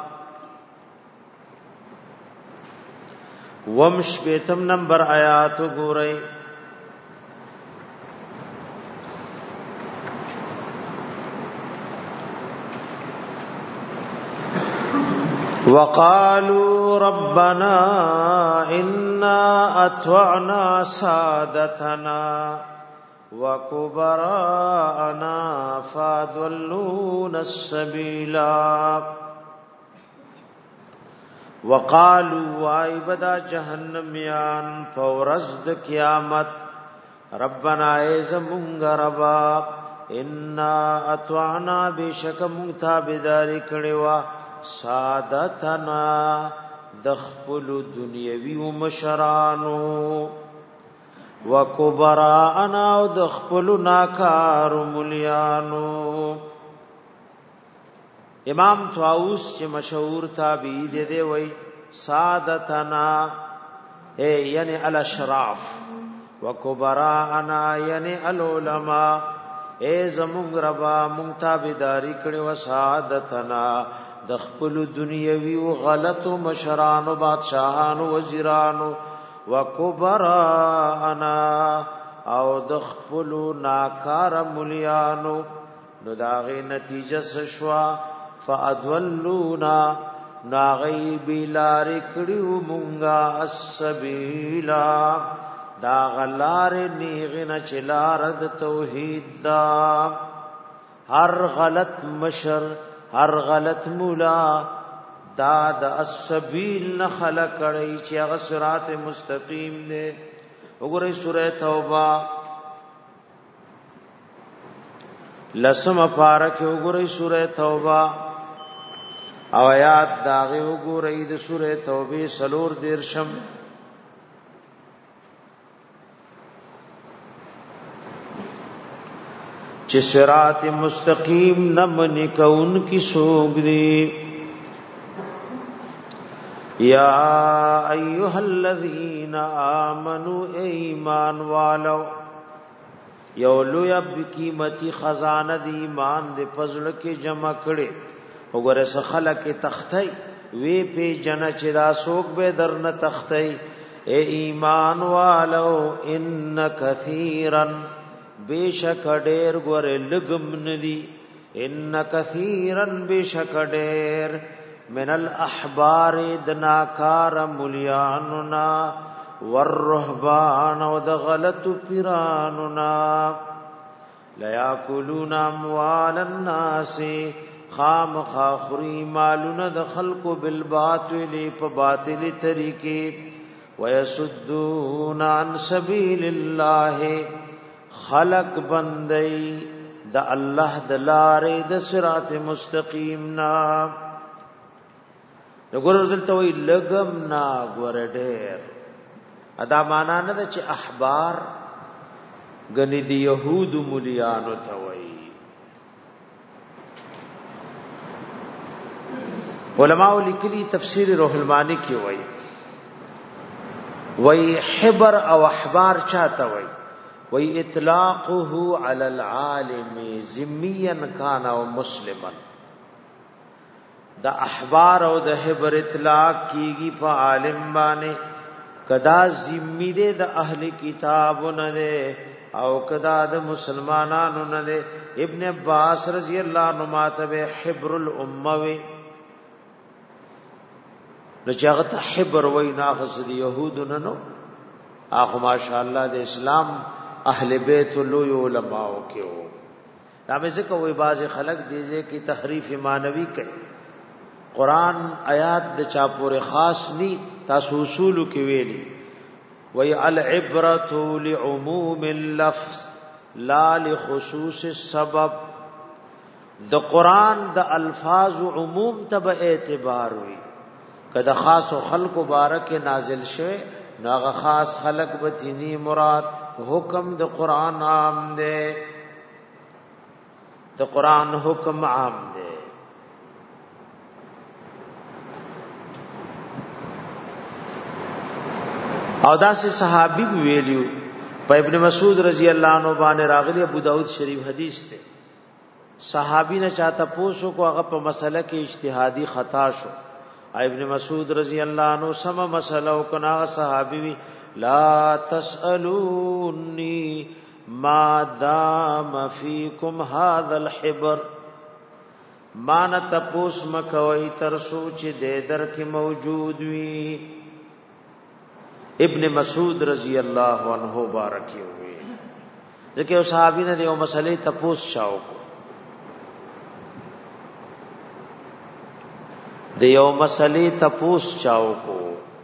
ومش بیتم نمبر آیات وګورئ وقالوا ربنا إنا أطعنا سادتنا وكبراءنا فاضلونا السبيلا وقالوا عبدا جهنميان فورزد قیامت ربنا ایزمونگ ربا انا اطعنا بشک متابداری کڑوا سادتنا دخپل دنیوی و مشرانو وکبراءنا و دخپل ناکار ملیانو امام طاووس چې مشهور تابعی دی دی وای سادتنا اے یعنی الاشراف وکبراءنا یعنی العلماء اے زمونږ ربا مونږ تابعداري کړي و سادتنا د خپل دنیوي او غلطو مشرانو بادشاہانو وزیرانو وکبراءنا او د خپل ناکار مليانو نو داغه نتیجه شوا فادولونا ناغی بیلار کړیو مونږه السبیلا دا غلار نیغنا چلار د توحید دا هر غلط مشر هر غلط مولا دا د السبیل نخل کړی چې هغه صراط مستقیم دی وګورئ سورۃ توبه لسم پارک وګورئ سورۃ توبه او آیات داغه وګورئ د سورۃ توبه سلور دیرشم چې صراط مستقیم نمن کون کی سوګ دی یا ایها الذین آمنوا ایمان والو یولو یب قیمتي خزانه دی ایمان د فضل کې جمع کړي وګوره سخله کې تختی وی په جن چې دا سوق به درنه تختی اے ایمان والو ان کثیرا بیشک ډیر ګوره لګم ندی ان کثیرا بیشک ډیر من الاحبار دناکار ملياننا والرهبان او د غلط پیراننا لا یاکلون اموال الناس خام خاخری مالون د خلق بالباطل په باطل طریقې ويسدون عن سبيل الله خلق بندي د الله د لارې د صراط مستقیم نا وګوره دلته وی لګم نا ګوره ډېر ادا معنا نه چې احبار غنی دی يهود مليانو ته وی علماء لیکلي تفسیر روح المانی کې وی وی حبر او احبار چاته وی وی اطلاقه على العالم ذميا كان او مسلما دا احبار او د حبر اطلاق کیږي په عالم باندې کدا ذمہ ده د اهل کتاب نه ده او کدا د مسلمانانو نه ده ابن عباس رضی الله عنه ماته حبر الامه وی نو چاغه حبر وی ناخذ د يهود نه نو اخو ماشاء الله د اسلام اهل بیت لو علماء کې وو دا مې څه کوي باز خلق دیږي کی تحریف مانوي کوي قران آیات د چا پورې خاص ني تاسو اصول کې ویلي وی العبرة لعموم اللفظ لا لخصوص السبب د قران د الفاظ عموم تب اعتبار وي کله خاص خلق مبارک نازل شوه ناغه خاص خلق بتینی مراد حکم د قران عام دی د قران حکم عام دی او داسې صحابي ویلیو په ابن مسعود رضی الله عنه باندې راغلی ابو داود شریف حدیث ته صحابي نه چاته پوښو کو هغه په مسله کې اجتهادي خطا شو ابن مسعود رضی الله عنه سم مسله او کنا صحابي وی لا تسالوني ما دام فيكم هذا الحبر ما نه تپوس مکوي تر سوچ دې در کې موجود وي ابن مسعود رضی الله عنه بارکی ہوئے ځکه او صحابین د یو مسلې تپوس شاو د یو مسلې تپوس چاو کو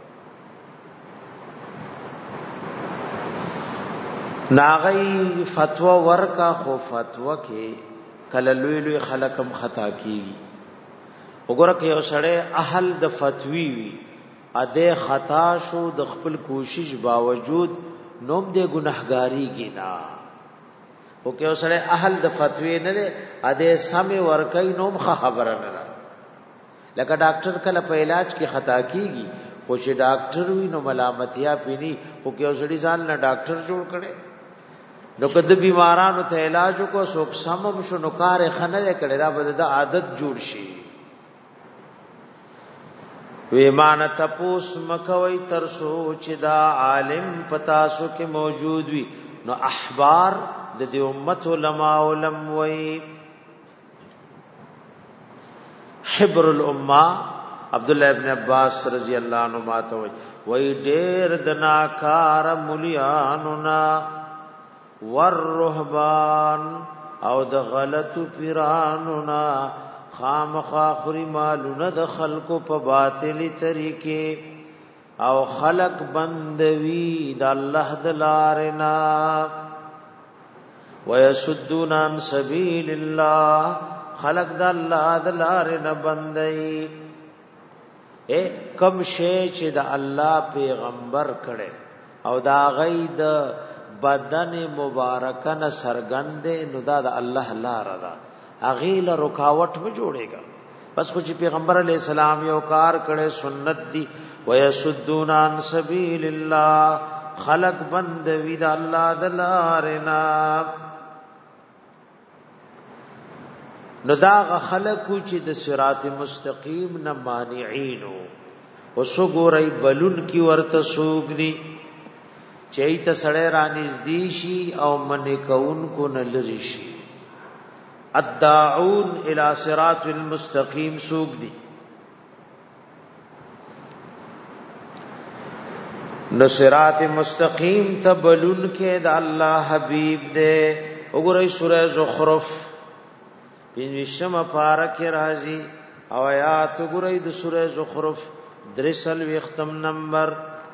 ناغی فتوا ورکا خو فتوا کې کله لوی لوی خلقم خطا کیږي وګوره کې یو سړی اهل د فتوی وي اده خطا شو د خپل کوشش باوجود نوم دې ګناهګاری گینا او کې اوسره اهل د فتوی نه ده اده سم ورکای نوم خبره نه لکه ډاکټر کله په علاج کې خطا کیږي خو چې ډاکټر وي نو ملامتیا پینی او کې اوسړي ځان نه ډاکټر جوړ کړي نو کده بیمارانو ته علاج کو سوک سمم شو نو کار خنه کړي دا بد د عادت جوړ شي وی مان تپوس مکوي تر سوچ دا عالم پتا سو کې موجود وي نو احبار د دې امت علماء علم وي حبر الامه عبد الله ابن عباس رضی الله عنه ماته وای وای ډېر د ناکار مليانونا والرهبان او د غلطو پیرانونا خامخا خوري مالونه د خلقو په باطلی طریقې او خلق بندوي د الله د لارنا ويسدون عن سبيل الله خلق د الله د لارنا بندي اے کم شی چې د الله پیغمبر کړي او دا غي د بدن مبارکانه سرګند نو دا د الله لار ده اغیل رکاوټ و جوړेगा بس خو چې پیغمبر علی السلام یو کار کړي سنت دی ويسدون عن سبيل الله خلق بند وی د الله د لارنا نو دا خلق چې د صراط مستقیم نه مانعینو وسګورای بلون کی ورته سوق دی چایته سړی رانیز دی شي او من کون کو نه لری شي الداعون الى صراط المستقیم سوق دی نو صراط مستقیم ته بلون کې د الله حبیب دے وګورئ سورہ زخرف پنځم پارک راځي او آیات وګورئ د سورہ زخرف درسل وختم نمبر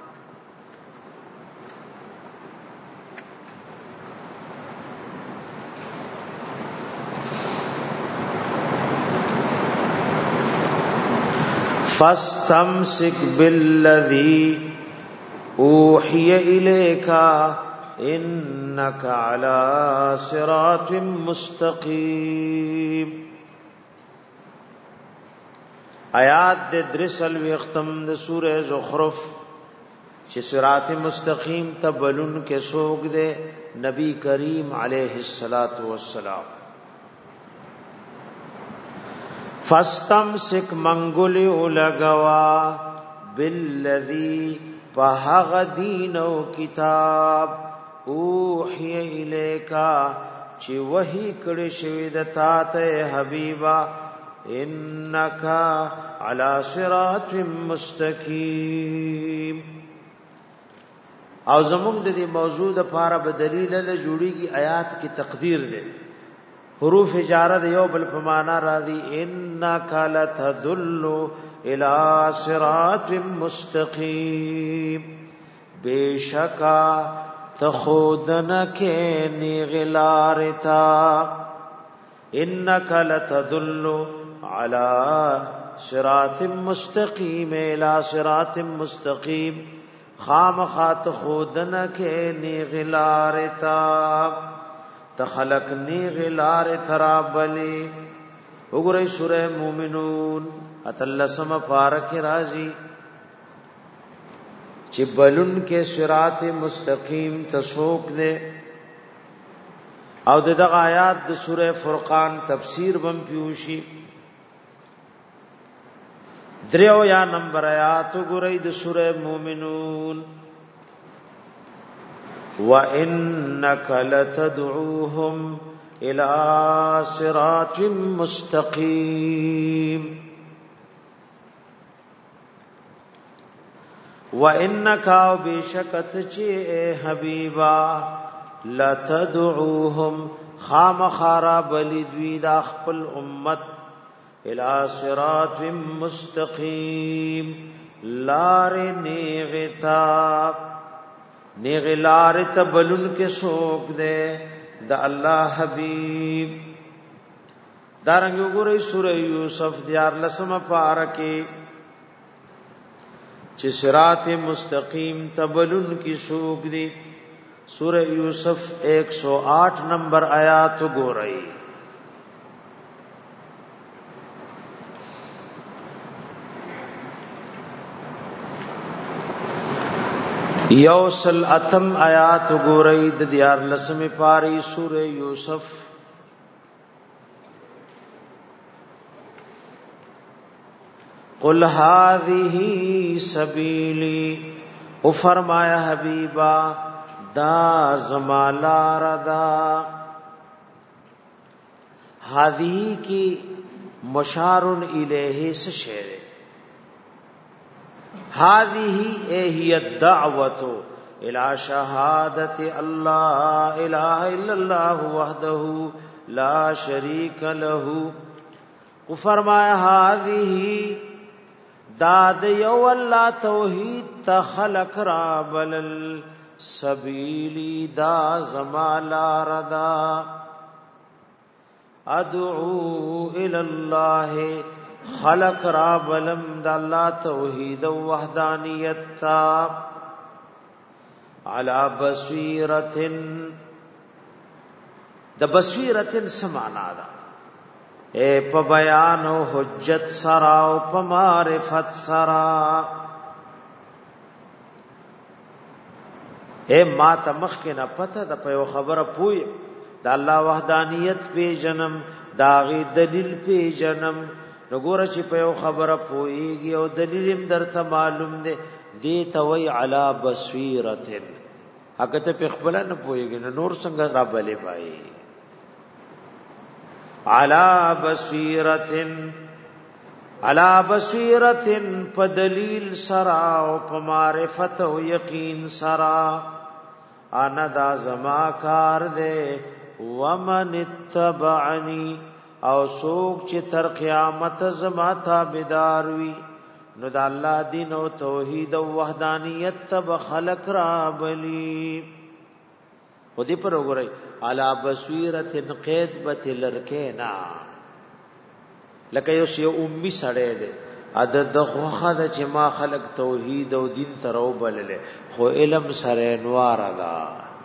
فاستمسك بالذي اوحي اليك انك على صراط مستقيم آیات د درسل وختم د سوره زخرف چې صراط مستقیم ته بلون کې سوګ دے نبی کریم علیه الصلاۃ والسلام فاستمسک منګلی لگوا بالذی فهغ دین او کتاب اوحی الیکا چې وحی کړي شوی د تا ته حبیبا انک علی صراط مستقیم او زموږ د دې موضوع د پاره به دلیل له جوړیږي آیات کی تقدیر ده حروف جاره د یو بل په معنا راځي انک لتدل الى صراط مستقیم بیشکا تخودن کې نیغلارتا انک لتدل على صراط مستقیم الى صراط مستقیم خام خات خودن کې نیغلارتا تخلق نیغلار ترابلی وګورئ سورہ مومنون اتلسم پارک رازی چې بلون کې صراط مستقیم تسوک دے او دغه آیات د سورہ فرقان تفسیر بم پیوشي دریو یا نمبر آیات وګورئ د سورہ مومنون وَإِنَّكَ لَتَدْعُوهُمْ إِلَى صِرَاطٍ مُسْتَقِيمٍ وَإِنَّكَ بِشَكَتْ چِئِ حبیبا لَتَدْعُوهُمْ خامخارا بلدوی دا خپل امت إِلَى صِرَاطٍ مُسْتَقِيمٍ لار نیغتاب نیغلار تبلن کے سوک دے دا اللہ حبیب دارنگو گوری سورہ یوسف دیار لسم پارکی چی صراط مستقیم تبلن کی سوک دی سورہ یوسف ایک سو آٹھ نمبر آیات گو رہی یوسل اتم آیات گورئی د دیار لسم پاری سورہ یوسف قل هذه سبیلی او فرمایا حبیبا دا زمالا ردا هذه کی مشار الیہ سے شعر هذه هي الدعوه الى شهادة الله اله الا الله وحده لا شریک له. کو فرمایا هذه داد یو الله توحید تخلق را بلل سبیلی دا زمالا ردا ادعو الى الله خلق را بلم دا الله توحید و وحدانیت تا علی بصیرتن د بصیرتن سمانا دا اے په بیان او حجت سرا او په معرفت سرا اے ما ته مخ کې نه پته د په خبره پوي د الله وحدانیت په جنم داغي دلیل په جنم نګور چې په خبره پويږي او دلیل هم درته معلوم دی دی ته وی علی بصیرتن هغه ته په خپل نه پويږي نور څنګه را بلې پای علی بصیرتن علی بصیرتن په دلیل سرا او په معرفت او یقین سرا انا دا زما کار دے ومن اتبعنی او سوک چې تر قیامت زما تابعدار وي نو د الله دین او توحید او وحدانیت تب خلق را بلی خودی پر وګورئ علی بصیرت قید بت لرکینا لکه یو شی امي سړی دی عدد د خوخه د چې ما خلق توحید او دین تر او بلله خو علم سره انوار ادا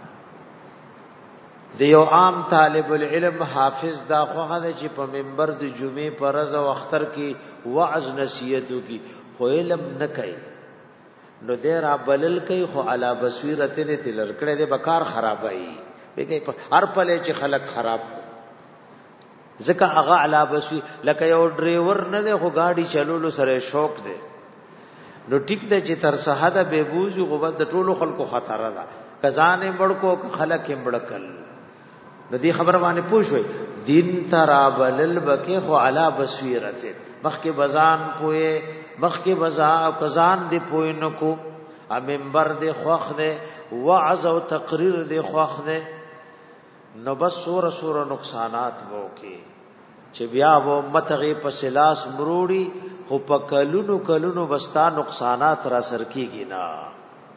د یو عام طالب العلم حافظ دا خوخه د چې په منبر د جمعې پر ورځ او اختر کې وعظ نصیحتو کې خو علم نه کوي نو دې را بلل کوي خو علا بصیرت نه تلر کړه دې بکار خرابای به په هر پله چې خلق خراب ځکه هغه علا بصیر لکه یو ډرایور نه دی خو گاډي چلولو سره شوق دی نو ټیک دی چې تر صحاده به بوزي غوبت د ټولو خلکو خطر ده کزانې مړکو خلک مړکل نو دې خبر باندې پوښوي دین ترا بلل بکه خو علا بصیرت مخکې بزان پوي مخکې بزا کزان دی پوي نکو ا منبر دی خوخ دی وعظ او تقریر دی خوخ دی نو بس سور سور نقصانات وو کې چې بیا و متغه پسلاس مروړي خو په کلونو کلونو بستا نقصانات را سر کیږي نا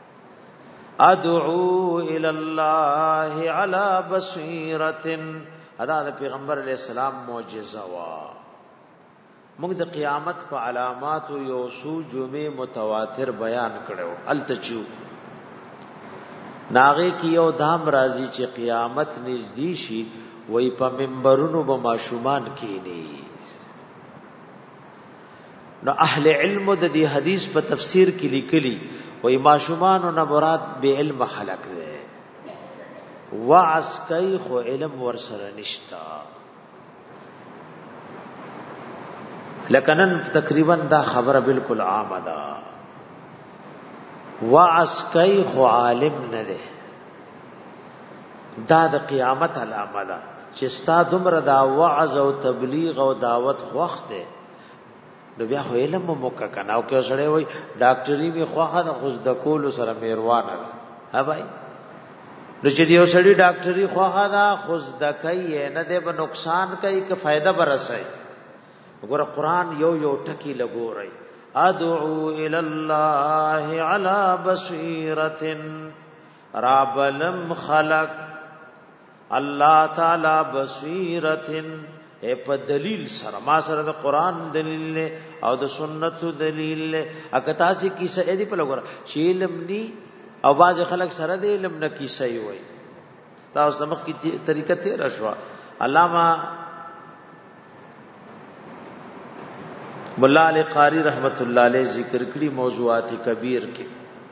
ادعو الى الله على بصیرت ادا د پیغمبر علی السلام معجزه وا موږ د قیامت په علامات یو سو جمعه متواتر بیان کړو التچو ناغه کی یو دام راضی چې قیامت نږدې شي وای په منبرونو به ماشومان کینی نو اهل علم د دې حدیث په تفسیر کې لیکلي وای ماشومان نو مراد به علم خلق دی وعظ کوي خو علم ورسره نشتا لکنن تقریبا دا خبره بالکل عامه ده وعظ کوي خو عالم نه ده دا د قیامت علامه ده چې ستا دومره دا وعظ او تبلیغ او دعوت خوښ ده نو بیا خو علم مو موکه کنه او که سره وای ډاکټري می خوخه د خوز د کول سره میروانه ها بھائی نو چې یو سړی ډاکټري خوخه دا خوز د کوي نه ده به نقصان کوي که فائدہ برسای وګوره قران یو یو ټکی لګورای ادعو الى الله على بصیرت رابلم خلق الله تعالی بصیرت اے په دلیل سره ما سره د قران دلیل او د سنت دلیل اګه تاسو کیسه دې په لګور شی علم ني او باز خلق سره د علم نه کیسه وي تاسو سمخ کی طریقه ته رشوا علامہ مولا علی قاری رحمت الله علیہ ذکر کړي موضوعات کبیر کې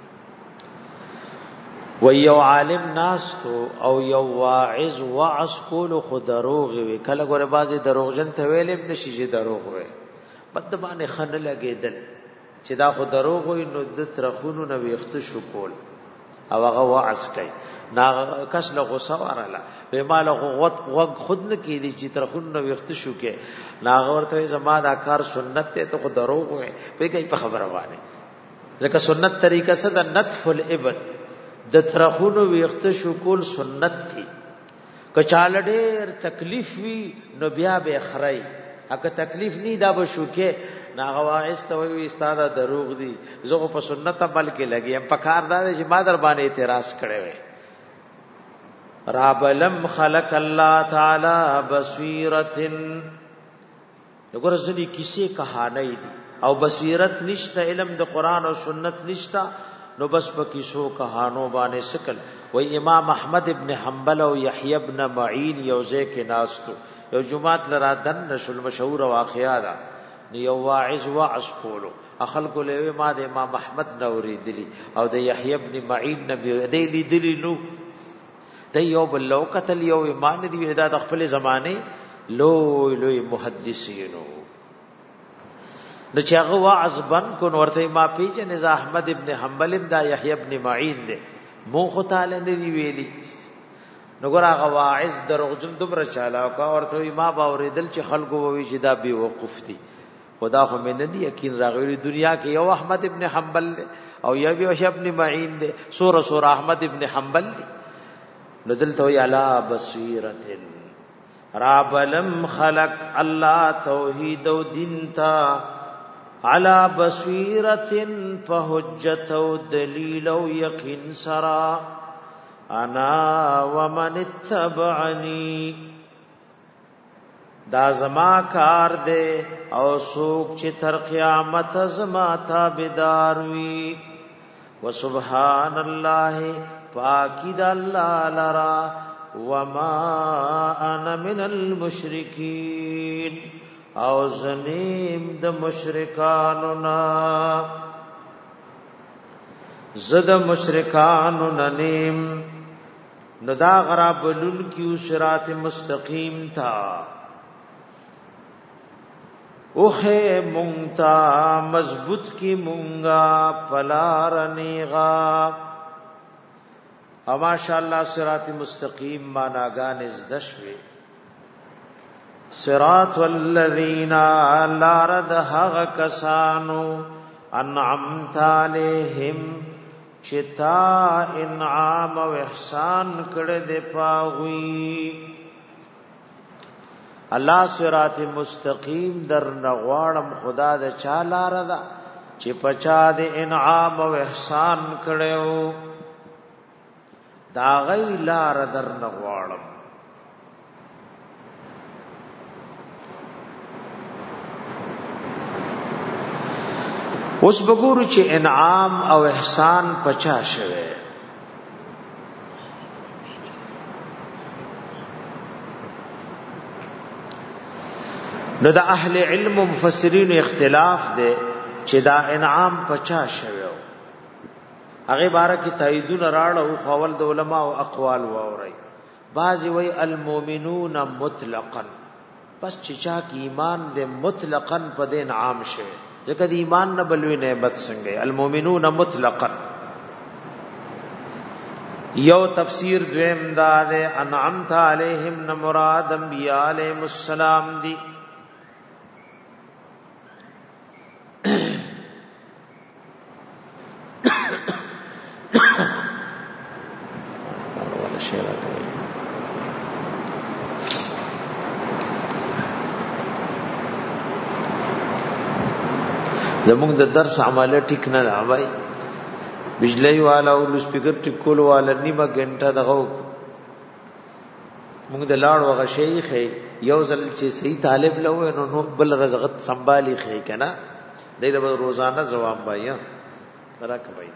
و یو عالم ناس تو او یو واعظ وعظ کول خو دروغ وی کله ګوره بازي دروغجن ته ویل ابن شیشه دروغ وی بد باندې خن لګیدل چې دا خو دروغ وی نو د ترخونو نو ویخت شو کول او هغه وعظ کوي نا کس له غوسه وراله به مال غوت خود نه کیدی چې ترخونو نو ویخت شو کې نا ورته زما دا کار سنت ته ته خو دروغ وی په کوي په خبره باندې ځکه سنت طریقه څه د نتف الابد د ترخونو ویخت شکول سنت دي. کچاله ډېر تکلیف وی نو بیا به خړای، اګه تکلیف نی دا به شوکه ناغواعث ته وی استاد دروغ دي. زه په سنت عمل کې لګیم، په کار دا چې ما در باندې اعتراض کړی وي. رابلم خلق الله تعالی بصیرتن، وګوره ځنی کیسې کہانی دي او بصیرت نشته، علم د قران او سنت نشته، نو بس په کیسو کہانو باندې سکل. وای امام احمد ابن حنبل او یحیی ابن معین یوزه کې ناستو، یو جمعات لرا دن نشل مشهور واقعا ده. یو واعظ واعظ کولو خلق له ما د امام احمد نوري دلی او د یحیی ابن معین نبی دی لیدلی نو د یو بل لوکتل یو ایمان دی د خپل زمانه لوی لوی محدثینو. نو چې هغه واعظ بن کو ورته ما پیجن ز احمد ابن حنبل دا یحیی ابن معین دی مو خو تعالی نه دی ویلی. نو ګور هغه واعظ دروغجن دومره چالاو کا ورته ما باوریدل چې خلکو ووی چې دا بي وقوف دي. خدا خو مې نه دی یقین راغلی دنیا کې یو احمد ابن حنبل دی او یو یحیی ابن معین دی، سور سور احمد ابن حنبل دی. نو دلته یالا بصیرتن رابلم خلق الله توحید او دین تا علا بصیرتن فحجت او دلیل او یقین سرا انا ومن اتبعنی، دا زما کار دے او سوک چی تر قیامت زما تابدار وی. وسبحان اللہ پاکی دا اللہ لرا وما انا من المشرکین او زنیم د مشرکانونا، زد مشرکانونا نیم. ندا غرابلن کیو صراط مستقیم تھا اوخے مونگتا مضبوط کی مونگا پلارنیغا. ماشاءاللہ صراط مستقیم معناگان ازدشوی. صراط والذین لارد حق کسانو انعمت علیہم چتا انعام و احسان کړه دے پاوی. الله صراط مستقیم در نغواړم خدا د چا لار ده چې پچا د انعام او احسان کړو، دا غي لار در نغواړم. اوس وګورو چې انعام او احسان پچا شوه. نو دا اهل علم و مفسرین اختلاف دے چې دا انعام پچا شوه. هغه باره کې تاییدونه راړو خپل د علما او اقوال واوري. بعضی وی المؤمنون مطلقاً، پس چې چا کې ایمان دې مطلقاً په دې انعام شوه، ځکه د ایمان نه بلوي نعمت څنګه المؤمنون مطلقاً. یو تفسیر دویم دا ده انعمت علیہم نہ مراد انبیاء علیہم السلام دی. زمونږ د درس عمله ټیک نه ده وای، بجلی والا او سپیکر ټیکول والا نیمه غنټه دغه موږ د لاړ وغه شیخ یو ځل چې صحیح طالب لوي نو نو بل رزقت سنبالي خې کنه دغه روزانه جواب وایي راکه وایي.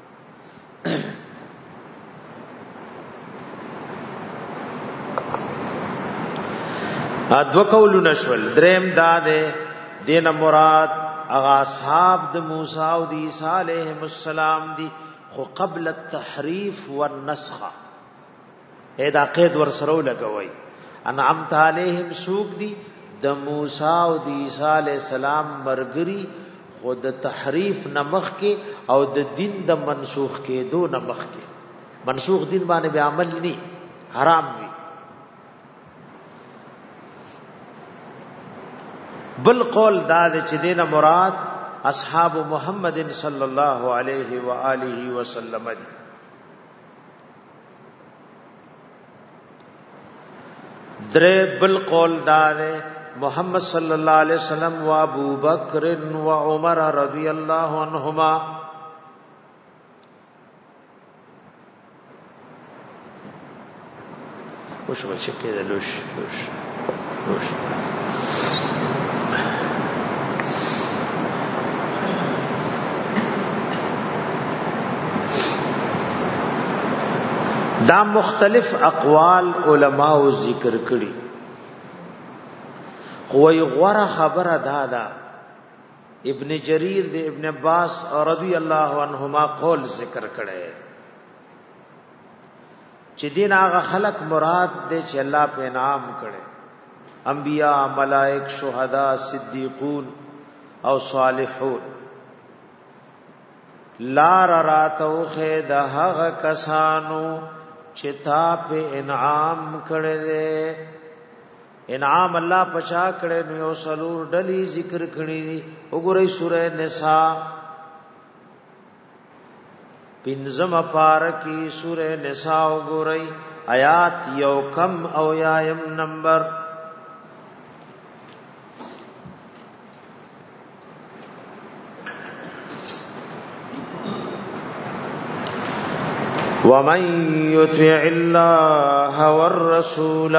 ادو کول نشول دریم داده دین مراد اغا اصحاب د موسی او د عیسی علیهم السلام دی، خو قبل التحریف والنسخ ادا قید ور سره لګوي. انعمت علیهم سوق دی د موسی او د عیسی علیه السلام مرګری، خود تحریف نمخ کې او د دین د منسوخ کې دو نمخ کې. منسوخ دین باندې به عمل ني حرام وي. بل قول دا چې دینه مراد اصحاب محمد صلی الله علیه و آله وسلم دي. درې بل قول دار محمد صلی الله علیه وسلم و ابو بکر و عمر رضی الله عنهما. وش بچ کې لوش لوش لوش دا مختلف اقوال علماء ذکر کړي، خو یې غوړه خبره دادا ابن جریر د ابن عباس رضی الله عنهما قول ذکر کړي چې دین هغه خلق مراد دي چې الله په انعام کړي، انبیاء، ملائک، شهدا، صدیقون او صالحون. لار راتو خې د هغه کسانو چې تا په انعام کړي دي. انعام الله پچا کړي نو یو سلور ډلی ذکر کړي دي. وګورئ سورہ نساء پنځم پارکی سورہ نساء وګورئ آیات یو کم او یایم نمبر. ومن يطع الله والرسول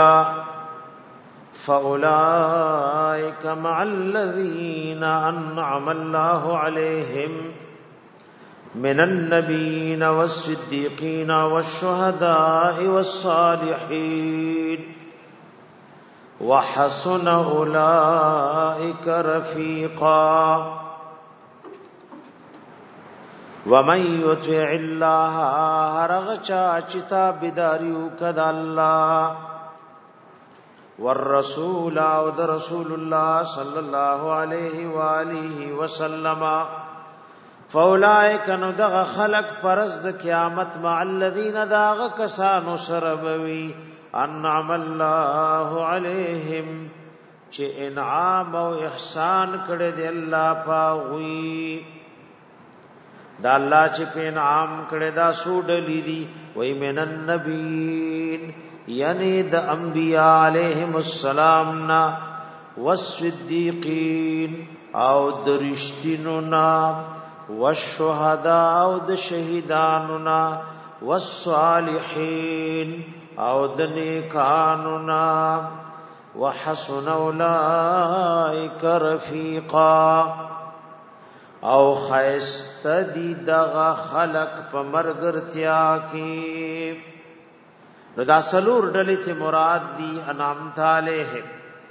فأولئك مع الذين أنعم الله عليهم من النبيين والصديقين والشهداء والصالحين وحسن أولئك رفيقا. ومن يطع الله هرغچا چتا بداریو کد الله والرسول او د رسول الله صلی الله علیه و آله وسلم فاولائک ندغ خلق پرز د قیامت مع الذین داغ کسانو سربوی انعم الله علیہم چې انعام او احسان کړي دی الله پاوی. دا الله چې په انعام کړي دا سوډلی دي وای من النبیین یعنی د انبیاء علیهم السلام نا والصدیقین او د رښتینو نا والشهداء او د شهیدانو نا والصالحین او د نیکانو نا وحسن اولئک رفیقا او خیست دی دغا خلق پا مرگرتیا کی. نو دا سلور ڈلی تی مراد دی انعمت علیہم.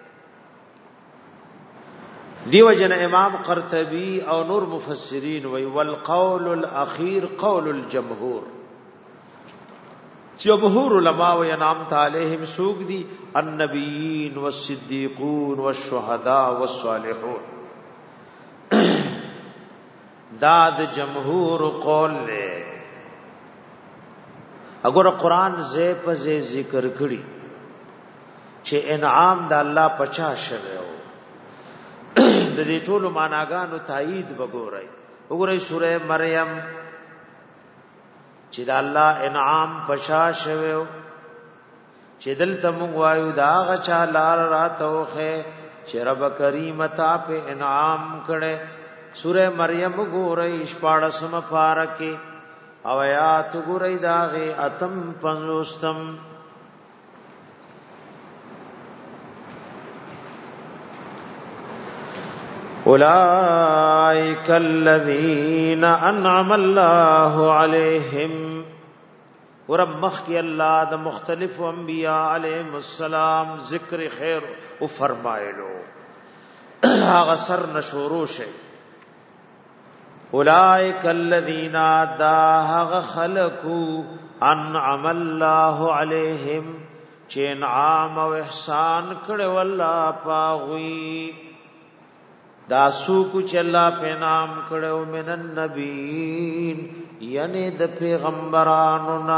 دیو جن امام قرطبی او نور مفسرین وی والقول الاخیر قول الجمهور. جمهور علماء وی انعمت علیہم سوگ دی النبیین والصدیقون والشہداء والصالحون. داد جمهور قول لے اگر قرآن زی پا زی ذکر کری چه انعام دا اللہ پچا شوئے ہو دا دی طول معناگانو تائید بگو رئی اگر ای سورہ مریم چه دا اللہ انعام پچا شوئے ہو چه دل تمنگوائیو دا آغا چا لار راتو خے چه رب کریمتا پہ انعام کڑے. سورہ مریم گورئی شپاڑسم پارکی او آیات گورئی داغی اتم پنزوستم. اولئک الذین انعم اللہ علیہم. ورب مخی اللہ دا مختلف انبیاء علیہم السلام ذکر خیر او فرمائلو آغا سر نشوروش ہے. اولئک الذین داغ خلقو انعم اللہ علیہم چه انعام و احسان کڑے واللہ پاغوی. دا سوکو چه اللہ پہ نام کڑے من النبیین یعنی د پیغمبرانونا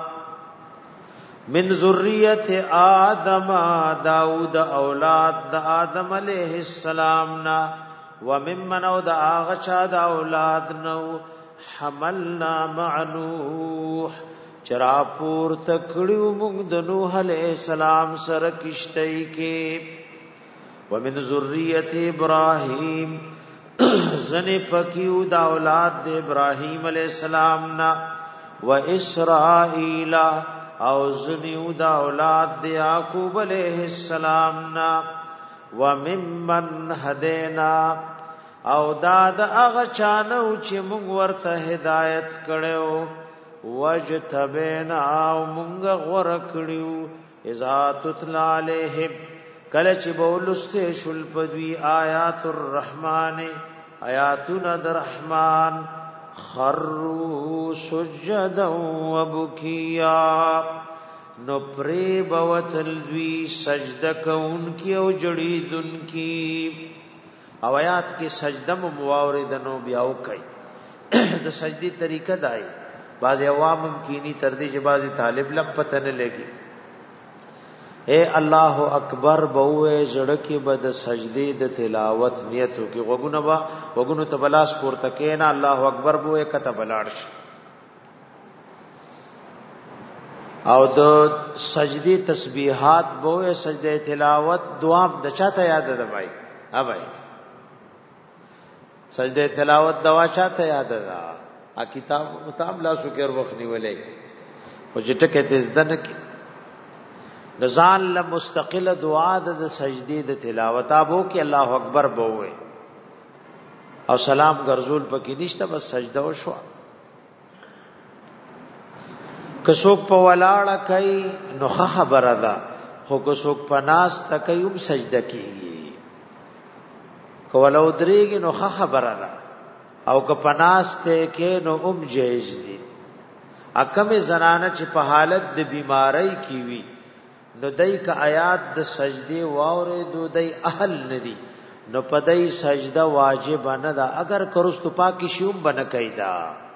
من ذریت آدم داود اولاد دا آدم علیہ السلامنا وممن او د هغه چا د اولاد نو حملنا مع نوح چرا پور تکړو موږ د نوح علیہ السلام سره کشتۍ کې ومن ذریه ابراهیم زنه پکیو د اولاد د ابراهیم علیہ السلام نا و اسرائیل او زنیو د اولاد د یعقوب علیہ السلام نا وممن هدینا او داد اغه چانو چې موږ ورته هدایت کړو وجتبینا او موږ غوړ کړیو اذا تتلا علیهم کله چې بولسته شل پدوی آیات الرحمن آیاتنا الرحمن خروا سجدا وبکیا نو پری بوتل دوی سجده کونکی او جړی دونکی او آیات کې سجده مو مواردنو بیاو کوي د سجدي طریقه دای بعض عوام کینی تر دې چې بعض طالب لم پته نه لګي اے الله اکبر بوې زړه کې بد سجدي د تلاوت نیتو کې وګونه وا وګونو ته بلاس پورته کینا الله اکبر بوې کته بلاړش او د سجدي تسبیحات بوې سجده تلاوت دعا د چاته یاد ده بھائی ها بھائی سجده تلاوت دوا چاته یاد ده ا کتاب کتاب لا شکر وخنی ولې او چې ټکه ته زدن کې نزان له مستقله دعا د سجدي د تلاوت ابو کې الله اکبر بوې او سلام ګرځول پکې نشته بس سجده وشو کڅوک په ولاړه کوي نو خبره ده خو کڅوک په ناس تکيوم سجده کیږي کولو درېږي نو خبره ده او که په ناس ته کې نو ام جایز دي اکمه زنانه چې په حالت د بیماری کې وي نو دای کا آیات د سجدي واورې دو دای اهل ندي نو پدای سجده واجب نه ده اگر کرستو پاکی شوم بنه کیدا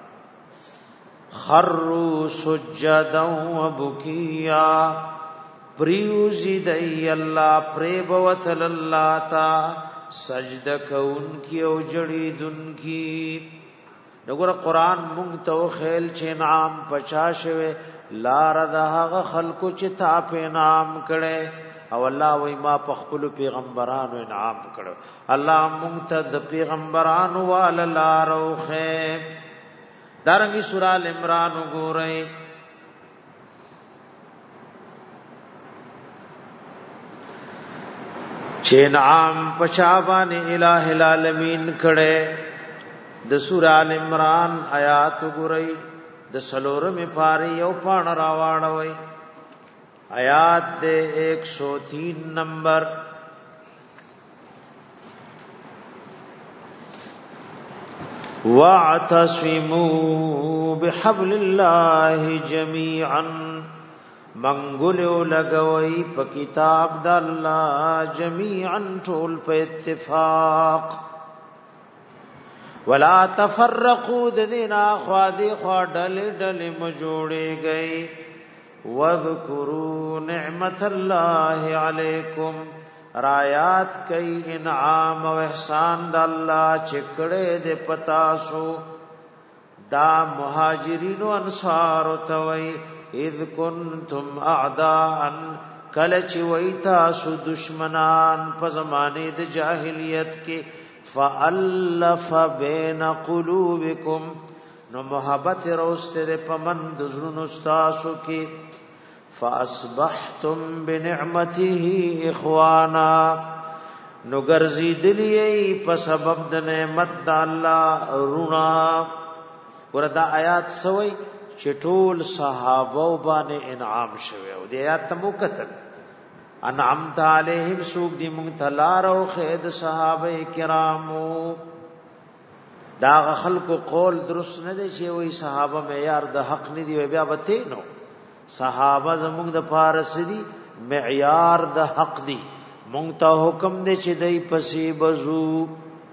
خروا سجدا وبکیا پریوزی دای الله پریبوتل الله تا سجده کون کی او جړی دن کی دغه قرآن مونږ ته خیل چې نام پچا شوه لار دغه خلکو چې تا په نام کړي او الله وای ما په خپل پیغمبرانو انعام کړو الله مونږ ته د پیغمبرانو وال لارو خې دارنګي سورہ ال عمران وګورئ چې نام پچاوان الہ العالمین کړه د سورہ ال عمران آیات وګورئ د سلور می پاری یو پان راواړوي آیات د ایک سو تین نمبر واعتصموا بحبل الله جميعا منګلو لګوي په کتاب د الله جميعا ټول په اتفاق ولا تفرقوا دنا خادي خدل دل مجوړي گئی وذكروا نعمت الله عليكم رایات کئی انعام و احسان د الله چکړه دې پتا سو دا مهاجرین و انصار توي اذ کنتم اعداء کله چې وای تاسو دشمنان په زمانه د جاهلیت کې فالف بین قلوبکم نو محبت روسته په مند زړونو تاسو کې فاصبحتم بنعمته اخوانا نو ګرځیدلی په سبب د نعمت د الله رونا وردا آیات سوی چټول صحابه باندې انعام شوه او د آیات مو کتل انعمت علیہم سوق دی مغتلار او خید صحابه کرامو دا خلق قول درست نه دي چې وای صحابه معیار د حق نه دی بیا بته نو صحابه زموږ د فارس دي معیار د حق دي مونږ ته حکم دی چې دای پسې بزو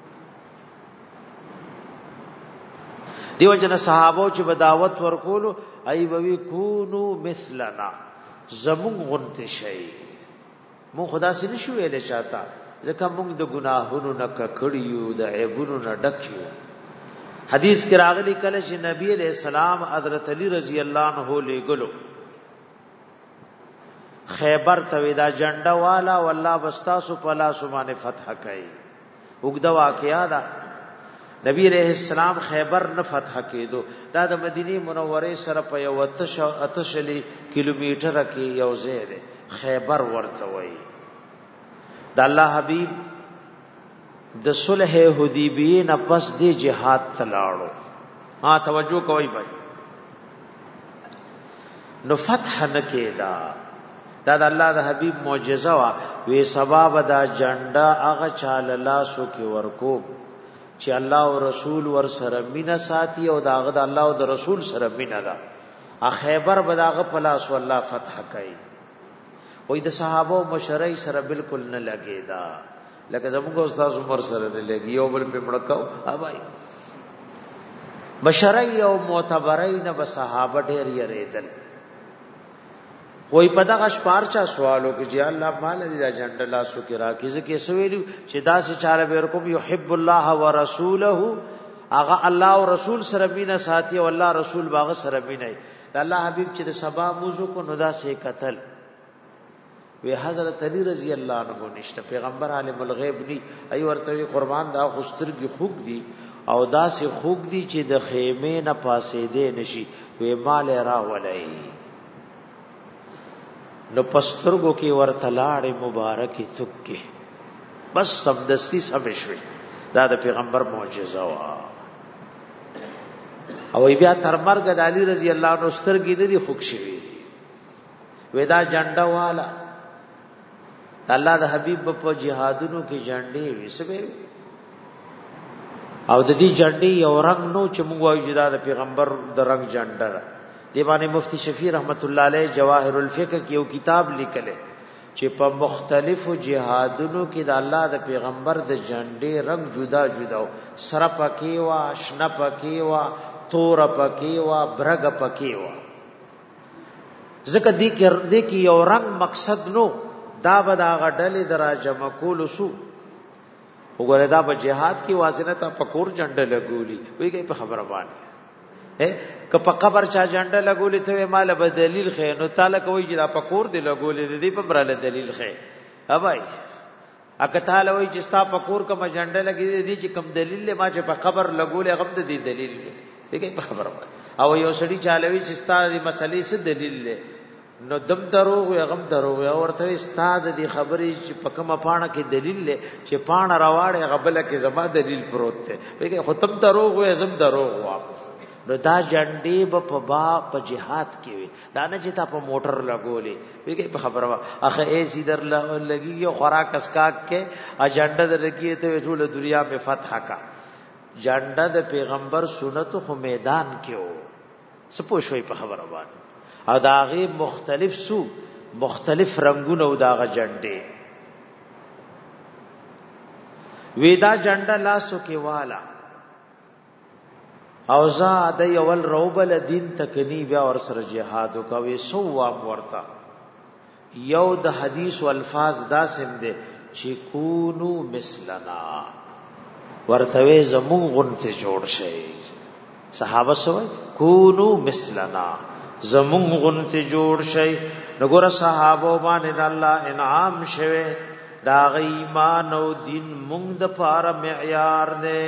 دیو جن صحابه چې بداوت ورکولو ای بوي کونو مثلنا زمون غنت شي مو خدا سي نشو ویل چاته ځکه موږ د ګناهونو نه ککړیو د عیبونو نه ډکیو حدیث کې راغلی کله چې نبی علیہ السلام حضرت علی رضی الله عنه لګلو خیبر ته دا جنډه والا والله بستاسو په لاس باندې فتح کړي وګدا واقعیا دا نبی علیہ السلام خیبر نه فتح کېدو دا د مدینه منوره سره په یو اتشلی کیلومتر کې یو ځای دی خیبر ورته وایي د الله حبیب د صلح حدیبیه نه پس دی جهاد تلاړو ها توجه کوي بھائی نو فتح نکیدا دا د الله د حبیب معجزه وا وی سبب دا جنډا هغه چاله لاسو کې ورکو چې الله او رسول ور سره مینا ساتي او داغه د الله او د رسول سره مینا ده ا خیبر بداغه پلاس والله فتح کوي وې د صحابه مشرای سره بالکل نه لګیدا لکه زموږ استاد عمر سره نه لګي یو بل په مړکاو اوبای مشرای او معتبرای نه به صحابه ډیر یریدل وې په دغه شپارچا سوالو کې چې الله مال دې دا جنډ لاسو کې راکې ځکه سویلو چې دا سه چاله به رکوم يحب الله ورسوله هغه الله او رسول سره مینا ساتي او الله رسول باغ سره مینا دا الله حبیب چې د سبا موضوع کو نو دا سه قتل وی حضرت علی رضی الله عنه نشته پیغمبر عالم الغیب ني ای ورته قربان دا خسترګي خوګ دي او دا سه خوګ دي چې د خیمه نه پاسې دي نشي وی مال را ولای نو پسترګو کې ورته لاړې مبارکي تکي بس سمدستی سمشوي دا د پیغمبر معجزه وا او بیا تر مرګ د علی رضی الله عنه سترګې نه دي خوښ شوي ودا جنډه والا الله د حبیب په جهادونو کې جنډې وسبه او د دې جنډې یو رنگ نو چې موږ وایو چې دا د پیغمبر د رنگ جنډه ده دیوانه مفتی شفیع رحمت الله علیه جواهر الفقه کې یو کتاب لیکله چې په مختلفو جهادونو کې د الله د پیغمبر د جنډې رنگ جدا جدا سره پکې وا شنه پکې وا تور پکې وا برګ پکې وا ځکه دې کې دې کې یو رنگ مقصد نو دا به دا غډلې دراجه مکول سو وګوره دا په جهاد کې وازنه ته پکور جنډه لګولي وایي په خبره باندې که په قبر چا جنډه لګولې ته مال به دلیل خې نو تعالی کوي چې دا پکور دی لګولې دې په براله دلیل خې هبای اګه تعالی وایي چې ستا پکور کوم جنډه لګې دې چې کوم دلیل ما چې په قبر لګولې غم دې دلیل دی په خبره او یو سړی چالوي چې ستا دې مسلې څه دلیل دی نو دم دروغ یا غم دروغ یا ورته استاد دې خبرې چې په کومه پاڼه کې دلیل لې چې پاڼه راواړې غبله کې زما دلیل پروت دی وایي ختم دروغ یا زم دروغ واپس نو دا جنډې په با په جهاد کې وي دا نه چې تا په موټر لګولې وایي په خبره اخه ای سیدر لګي یو خوراک اسکاک کې اجنډه درکې ته ټول دنیا په فتح کا جنډه د پیغمبر سنت خو میدان کې وو سپوږی په خبره باندې او داغه مختلف سو مختلف رنگونه او داغه جنډې وېدا جنډه لاسو کې والا او زاد یول روبل دین تکنی بیا ور سره جهاد وکوي سو وام ورتا یو د حدیث او الفاظ داسم دي چې کونو مثلنا ورته زمون غنته جوړ شي صحابه سوې کونو مثلنا زمون غنته جوړ شي نګور صحابه باندې الله انعام شوه دا ایمان او دین مونږ د پاره معیار دی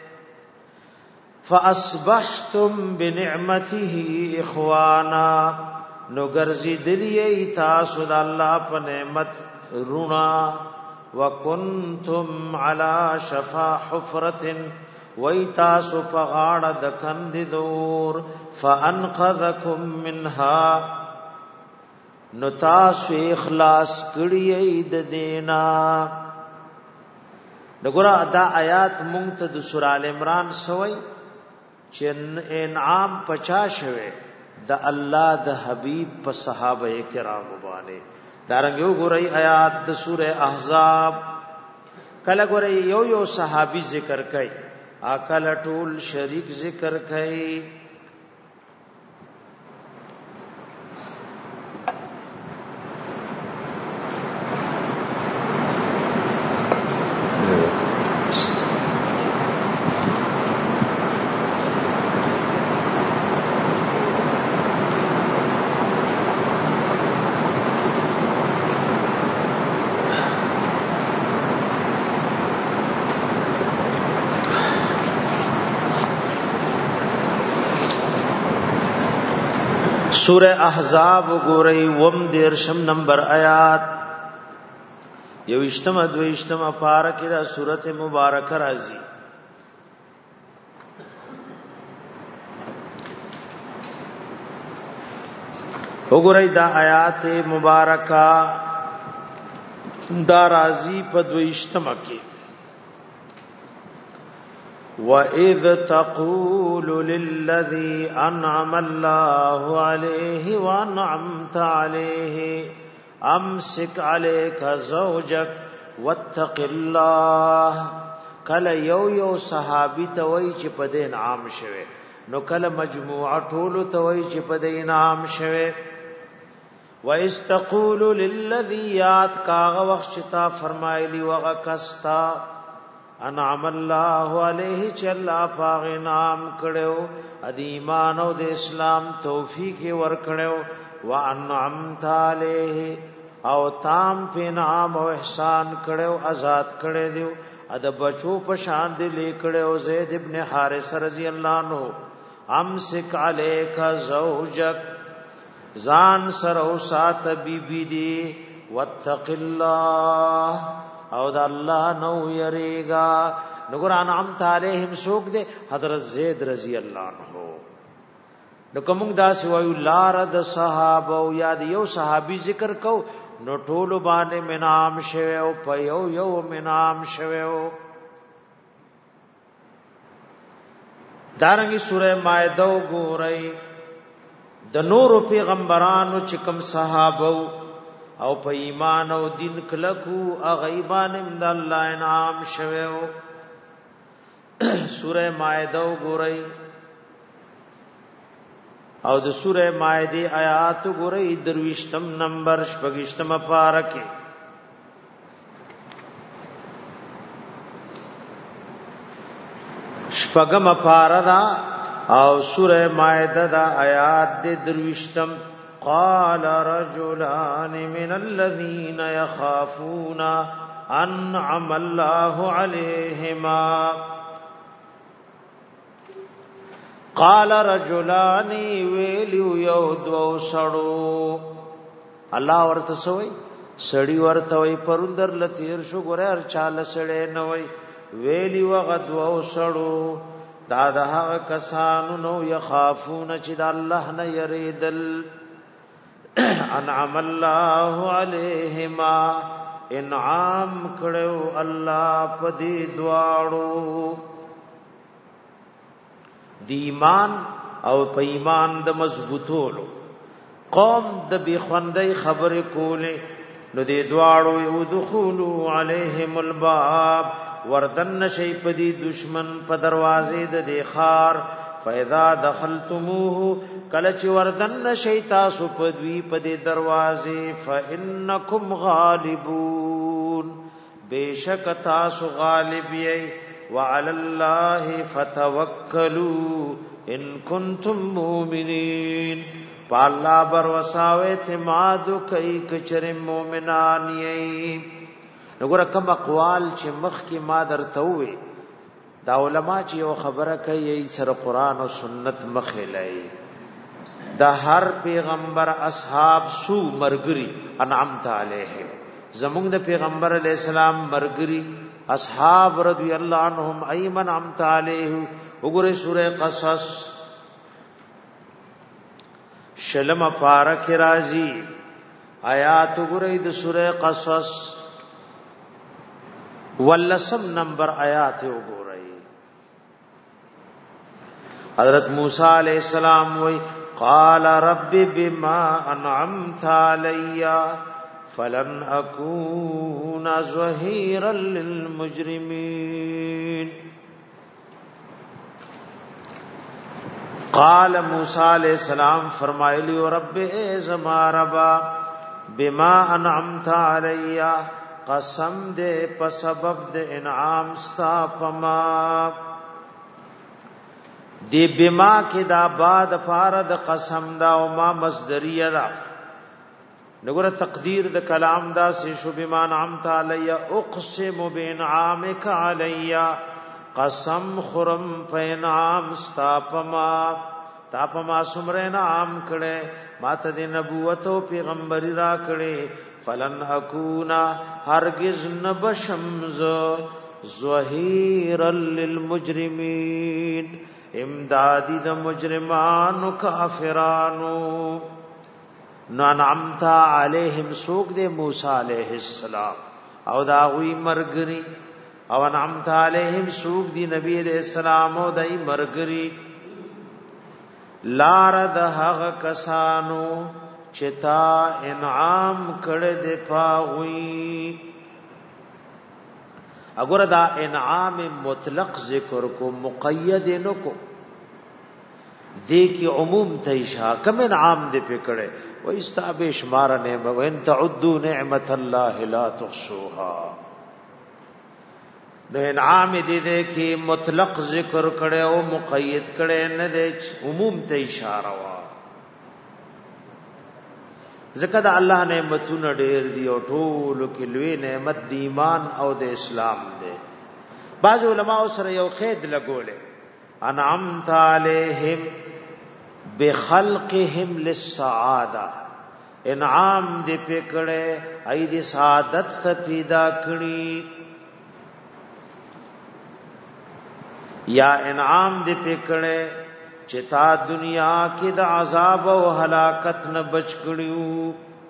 فاصبحتم بنعمته اخوانا نو ګرځي دلی تاسو د الله په نعمت رونا وکنتم علی شفا حفرة وای تاسو په غاړه د کند دور فانقذکم منها نو تاسو اخلاص کړی د دینا دغه دا آیات مونږ ته د سورہ ال عمران سوئی چې انعام پچا شوه د الله د حبیب په صحابه کرام باندې دارنګ یو ګورای آیات د سوره احزاب کله ګورای یو یو صحابي ذکر کړي اکل ټول شریک ذکر کړي سورہ احزاب ګورئ وم دیرشم نمبر آیات یو اشتم دو اشتم پارکه دا سورته مبارکه راځي. وګورئ دا آیات مبارکه دا راځي په دو اشتم کې وَإِذْ تَقُولُ لِلَّذِي أَنْعَمَ اللَّهُ عَلَيْهِ وَأَنْعَمْتَ عَلَيْهِ أَمْسِكْ عَلَيْكَ زَوْجَكَ وَاتَّقِ اللَّهَ. کله یو یو صحابي ته وای چې په دې انعام شوه، نو کله مجموعه ټول ته وای چې په دې انعام شوه. وَإِذْ تَقُولُ لِلَّذِي يَاتْ کاغه وخت چې تا فرمایلی وغه کستا انعم الله علیه چې الله پاک انعام کړو اد ایمان او د اسلام توفیق ورکړو وانعمت علیه او تام په انعام او احسان کړو آزاد کړی دیو اد بچو په شان دی لیکړو زید ابن حارث رضی الله عنه امسک علیک زوجک زان سرو سات بی بی دی واتق الله او دا الله نو یریگا. نو قرآن انعمت علیہم سوک دے حضرت زید رضی اللہ عنہ. نو کوم دا سوایو لار د صحابه او یاد یو صحابي ذکر کو نو ټول باندې منام شوه او په یو یو منام شوه. دارنګي سوره مائده وګورئ د نور پیغمبرانو چې کوم صحابه او په ایمان او دین کلکو غیبان د الله انعام شوه. سوره مائده وګورئ او د سوره مائده آیات وګورئ درویشتم نمبر شپږشتم پارکه شپږم پاردا او سوره مائده دا آیات د درویشتم قال رجلان من الذين يخافون انعم الله عليهما قال رجلان ویلو یو دو سړو الله ورته سوې سړی ورته وي پروندر لتیر شو ګره هر چاله سړې نه وي ویلی وغدو او سړو دا ده کسانو نو يخافون چې د الله نه یریدل انعم الله علیهما انعام کړو الله پدې دواړو دی ایمان او په ایمان د مضبوطولو قوم د بی خوندې خبرې کولې نو دې دواړو یو دخولوا علیهم الباب وردن شي پدې دشمن په دروازې د خار فاذا دخلتموه کله چې وردن شي تاسو په دوی په دې دروازې فانکم غالبون بیشک تاسو غالب یې وعلى الله فتوکلوا ان کنتم مؤمنین پالا بر وساوه اعتماد کوي کچره مؤمنان یې. وګوره کوم اقوال چې مخ کې ما درته وې دا علما چې یو خبره کوي سره قران او سنت مخې لای دا هر پیغمبر اصحاب سو مرګري انعمت علیهم زمونږ د پیغمبر علی السلام مرګري اصحاب رضی الله عنهم ایمن انعمت علیه. وګوره سوره قصص شلم پارک رازی آیات وګوره د سوره قصص ولسم نمبر آیات وګوره. حضرت موسی علیہ السلام وی قال رب بما انعمت علی فلن اکون ظهیرا للمجرمین. قال موسی علیہ السلام فرمایلی رب اے زما ربا بما انعمت علی قسم دے په سبب د انعام ستا پما دی بما کې دا بعد فارد قسم دا او ما مصدریه دا نګوره تقدیر د کلام دا سه شو بما انعمت علی اقسم بانعامک علی قسم خرم په انعام ستا پما تا په ما سمره نام کړي ماته د نبوت او پیغمبري را کړي فلن اكونا هرگز نبشمز ظهيرا للمجرمين امدادی د مجرمانو کافرانو نانعمت علیہم سوک دے موسی علیہ السلام او داوی مرګری او انعمت علیہم سوک دی نبی علیہ السلام او دای مرګری لار د هغه کسانو چتا انعام کړه دے پاوی اگر دا انعام مطلق ذکر کو مقید نو کو دے کی عموم تیشا کم انعام دے پکڑے و استعب شمار نعمت و ان تعدو نعمت اللہ لا تحصوها نو انعام دے دے کی مطلق ذکر کڑے او مقید کڑے نہ دے عموم تیشا روا ذکر دا اللہ نعمتونه ډیر دی او ټول کې لوی نعمت دی ایمان او د اسلام دی بعض علماء سره یو قید لګولې انعمت علیہم بخلقهم للسعاده انعام دې پکړه ای دې سعادت پیدا کړی یا انعام دې پکړه چتا دنیا کې د عذاب او هلاکت نه بچ کړیو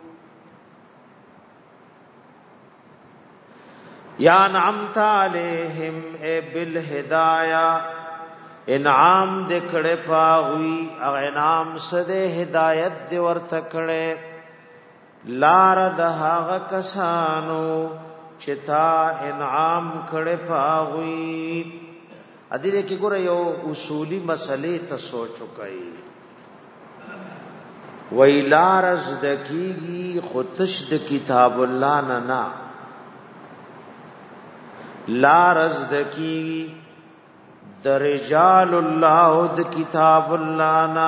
یا نعمت علیہم اے بالهدایا انعام دې کړه پاوی او انعام سده هدایت دې ورته کړه لار د هغه کسانو چتا انعام کړه پاوی ادي دې کې ګوره یو اصولی مسلې ته سوچو کوي ویلارز دکیږي خودش د کتاب الله نه نه لارز دکیږي د رجال الله د کتاب الله نه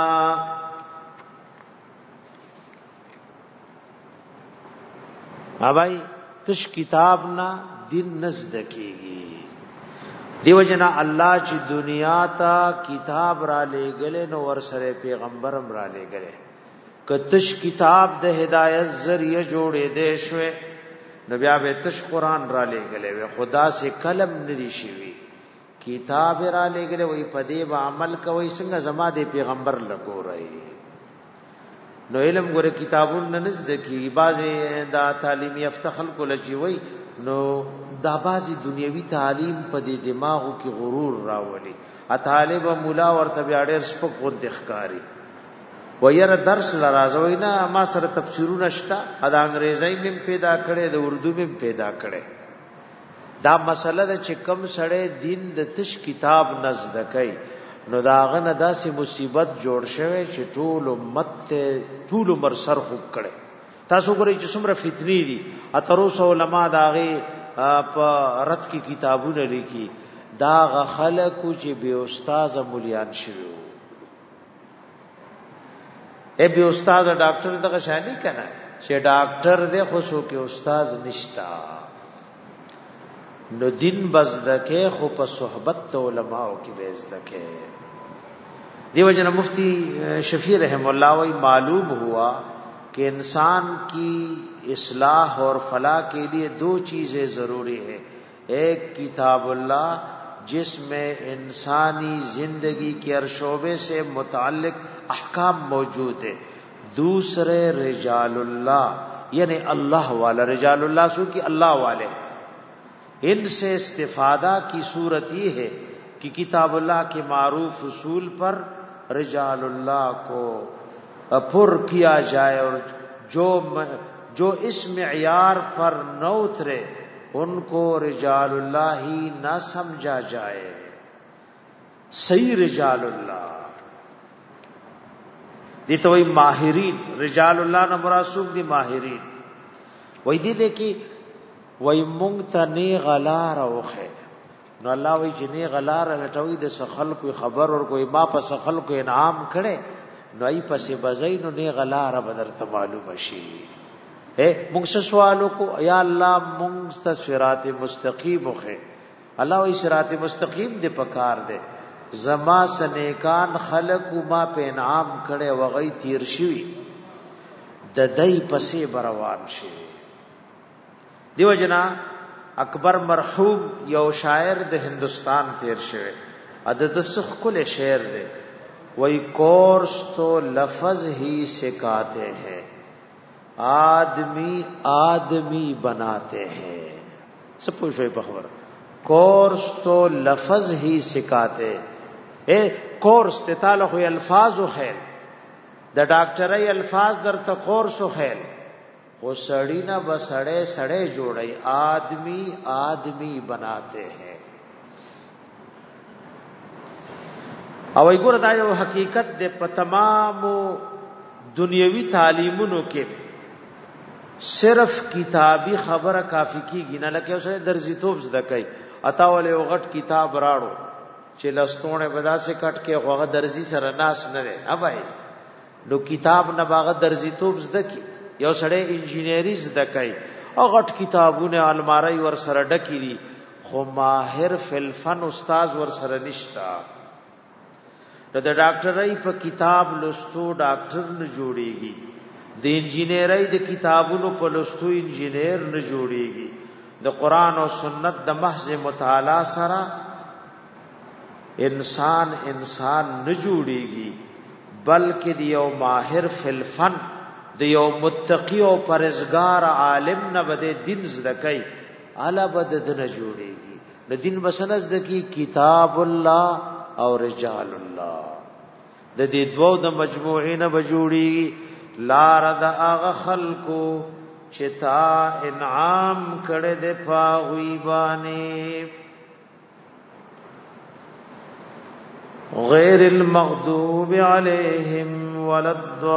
اوبای تش کتاب نه دین نزدکیږي دیو جنا الله چې دنیا ته کتاب را لېګل نو ور سره پیغمبرم را لېګل کتش کتاب د هدایت ذریعہ جوړې دې شوې نو بیا به تش قران را لېګل وي خدا سے قلم ندي شوی کتاب را لېګل وي پدې با عمل کوي څنګه زما د پیغمبر لګو رہی نو علم ګره کتابون نزد کی بازي دا تعلیم یافته خلکو لچی وي نو دا بازي دنیوي تعلیم په دې دماغو کې غرور راولي ا طالب مولا ورته بیا ډېر سپک غوند ښکاری وير درس لرازوي نه ما سره تفسیرونه شته دا انګريزي مم پیدا کړي د اردو مم پیدا کړي دا مسله د چې کم سړی دین د تش کتاب نزد کوي نو داغه نه داسې مصیبت جوړ شوی چې ټول امت ته ټول عمر سر خوب کړي تاسو ګورئ چې څومره فتنې دي اتروس علما داغه په رد کی کتابونه لیکي دا خلکو چې به استاد مولیان شوی اے به استاد ډاکټر دغه شانی کنه چې ډاکټر دې خو شو کې استاد نشتا نو دین بزدکه خو په صحبت علماء کې بزدکه دیو جن مفتی شفیع رحم اللہ وی معلوم ہوا کہ انسان کی اصلاح اور فلاح کے لیے دو چیزیں ضروری ہے ایک کتاب اللہ جس میں انسانی زندگی کے ہر شعبے سے متعلق احکام موجود ہے دوسرے رجال اللہ یعنی اللہ والا رجال اللہ سو کی اللہ والے ان سے استفادہ کی صورت یہ ہے کہ کتاب اللہ کے معروف اصول پر رجال اللہ کو پر کیا جائے اور جو جو اس معیار پر نہ اترے ان کو رجال اللہ ہی نہ سمجھا جائے صحیح رجال اللہ دی تو وہی ماہرین رجال اللہ نہ مراسوک دی ماہرین وہی دی دیکھی وای مونږ ته نه غلار اوخه نو الله وای چې نه غلار لټوي د سخل کوئی خبر اور کوئی ما په سخل کو انعام کړي نو ای پسې بزین نه غلار بدل ته معلوم شي اے مونږ سوالو کو یا الله مونږ ته صراط مستقیم اوخه الله وای صراط مستقیم دې پکار دې زما سنیکان خلق ما په انعام کړي وغي تیر شوی د دای پسې بروان شي. دیو جنا اکبر مرحوم یو شاعر د هندستان تیر شوی عدد سخ کل شعر دے وہی کورس تو لفظ ہی سکھاتے ہیں آدمی آدمی بناتے ہیں. سب پوچھو بخبر کورس تو لفظ ہی سکھاتے اے کورس تے تعلق الفاظ و خیل دا ډاکټر ای الفاظ در ته کورس و خیل وہ سڑی نہ بسڑے سڑے جوڑے آدمی آدمی بناتے ہیں. او ایګور دا یو حقیقت د په تمام دنیوي تعلیمونو کې صرف کتابی خبره کافی کیږي نه، لکه اوسه درځي توپ زده کوي اتا ولې یو غټ کتاب راړو چې لستونه بدا سے کټ کې غوغه درځي سره ناس نه لري ابای نو کتاب نه باغ درځي توپ زده کی یو سړی انجینری زده کوي او غټ کتابونه الماری ور سره ډکی دي خو ماهر فل فن استاد ور سره نشتا. نو د ډاکټرۍ په کتاب لستو ډاکټر نه جوړيږي، د انجینرۍ د کتابونو په لستو انجینر نه جوړيږي، د قران او سنت د محض مطالعه سره انسان انسان نه جوړيږي، بلکې د یو ماهر فل فن د یو متقی او پرهیزګار عالم نه بده دین زده کوي الا بده د نه جوړيږي. د دین بسنز د کی کتاب الله او رجال الله د دې دوو د مجموعین بجوړي لار د اغه خلقو چتا انعام کړه د پاوی باندې غیر المغضوب علیہم ولا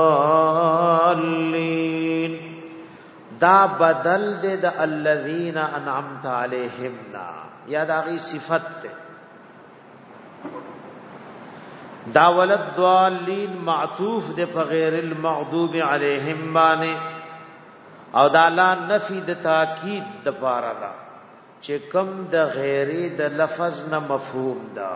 الضالین دا بدل د الذین انعمت علیہم نا یا دا غي صفت ده دا ولد ضالین معطوف ده په غیر المغضوب علیہم باندې او دا لا نفی د تاکید د پاره دا چې کم د غیری د لفظ نه مفهوم دا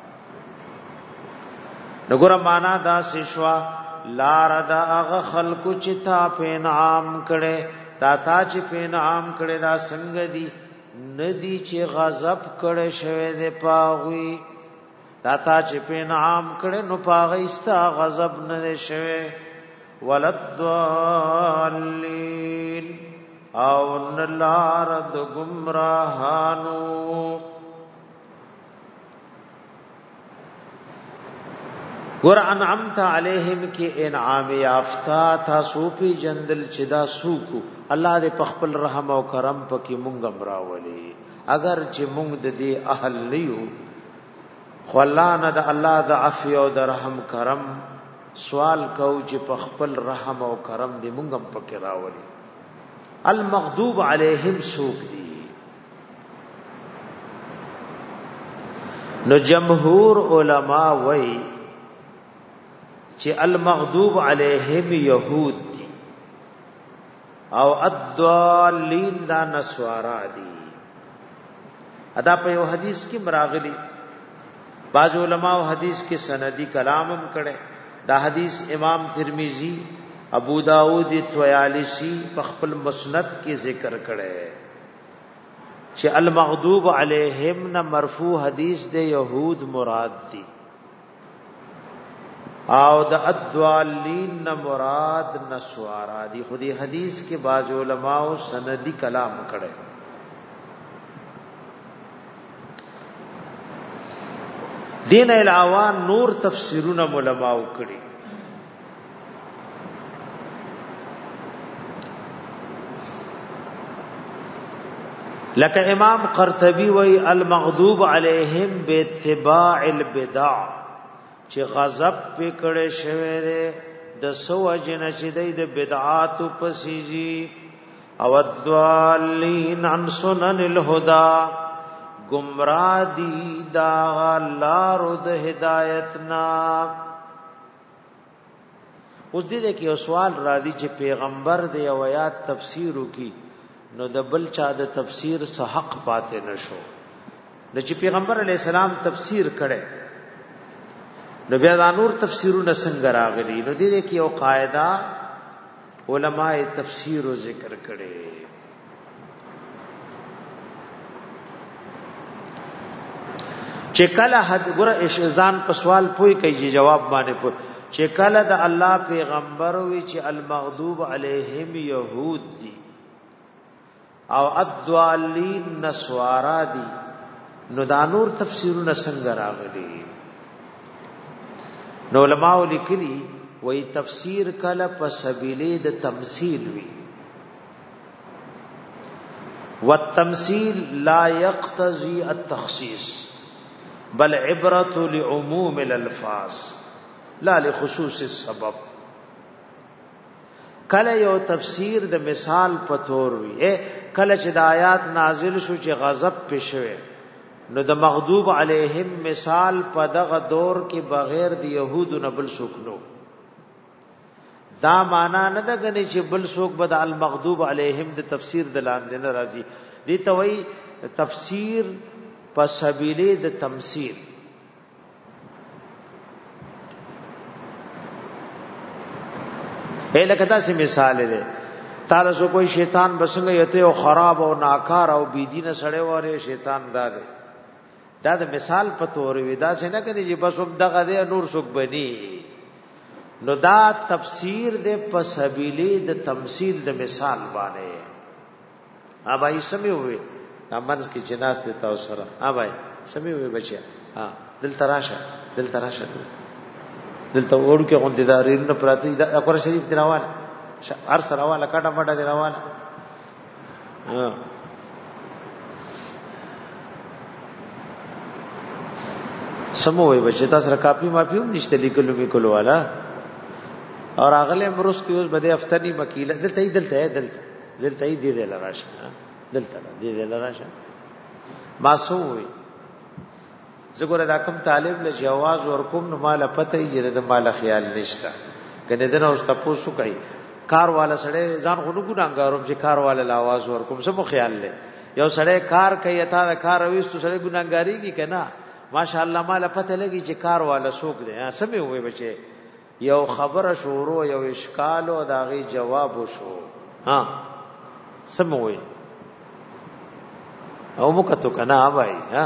نګور معنا دا سشوا لار دا هغه خلق چې تا په انعام کړي دا تا چې په انعام کړي دا څنګه دي ندی چې غضب کړي شوی د پاغوي دا تا چې په انعام کړي نو پاغی استا غضب نه شوی ولضالین او نلار د گمراهانو. ګور انعمت علیہم کې انعام یافتا تا سوپی جندل چدا سوکو الله دې پخپل رحم او کرم پکې مونږ امراولي اگر چې مونږ د دې اهل لیو خلانه د الله د عفو او د رحم کرم سوال کو چې پخپل رحم او کرم دې مونږ پکې راولي. المغضوب علیہم سوک دی نو جمهور علما وای چې المغضوب علیہم یهود دی او الضالین دا نسوارا دی. ادا په یو حدیث کې مراغلی بعض علماء حدیث کې سندی کلامم کړي دا حدیث امام ترمذی ابو داود طیالسی په خپل مسند کې ذکر کړي چې المغضوب علیہم نه مرفوع حدیث د یهود مراد دي او د الضالین نه مراد نسوارا دي. خودی حدیث کې بعض علماء سندی کلام کړي. دین علاوه نور تفسیرونه علماء کړي. لکه امام قرطبی وی المغضوب علیہم باتباع البدع چې غضب پکړې شوی دی د سو جن چې د بدعات پسیږي او الضالین عن سنن الهدى گمراه دي دا لارو د هدایتنا. اوس دې کې یو سوال را دي چې پیغمبر دی او آیات تفسیرو کی نو د بل چا د تفسیر سه حق پاتې نشو. د چې پیغمبر علی السلام تفسیر کړي نو بیا دا نور تفسیرونه څنګه راغلي؟ نو دې کې یو قاعده علماء تفسیر او ذکر کړي. چې کله حد ګره اشزان په سوال پوي کوي جواب باندې پوي چې کله د الله پیغمبر وی چې المغضوب علیهم یهود دي او الضالین نسوارا دي، نو دا نور تفسیرونه څنګه راغلي؟ نو علماء لیکلي وی تفسیر کله په سبیله د تمثيل وی، والتمثيل لا يقتضي التخصيص بل عبرة لعموم الالفاظ لا لخصوص السبب. کله یو تفسیر د مثال په تور وی، کله چې د آیات نازل شو چې غضب پېښوي، نو د مغضوب علیهم مثال په دغه دور کې بغیر د يهودو نه بل څوک نو. دا معنا نه ده غني چې بل څوک به د المغضوب علیهم د تفسیر د لاندې نه راځي. دي ته وایي تفسیر په سبیله د تمثيل. اے لکه دا سي مثال دی، تعالی سو کوئی شیطان بسنګ یته او خراب او ناکار او بيدینه سړی وره شیطان دا دی. دا د مثال په تور وی، دا څنګه کوي چې بس هم دغه دی نور څوک بني. نو دا تفسیر دے په سبیلی د تمثيل د مثال باندې. ها بھائی سمې وې امرز کی جناس دیتا او سره. ها بھائی سمې وې بچیا. ها دل تراشه دل تراشه دل ته وړو کې غوندیدارین نه پراتی د قرآن شریف دی روان هر سره والا کټه مټه دی روان. ها سمو وې بچی تاسو را کاپی مافی هم نشته لیکلو میکلو والا اور اغله مرستی اوس بده افتنی مکیله دلته دلته دلته دلته دی دی لراشه دلته دی دی لراشه ماسوي زګوره دا کوم طالب له جواز ور کوم نو مال پته یې د مال خیال نشته کنه دنه اوس تاسو کوي کار والا سړی ځان غو ګناګاروم چې کار والا لا आवाज ور کوم سمو خیال لې یو سړی کار کوي تا دا کار وېستو سړی ګناګاری کی کنه ماشاءالله مال پته لګي چې کار والا سوق دی سمې وې بچي یو خبره شروع یو اشکال او داغي جواب وشو. ها سموي او مکتو کنا بھائی. ها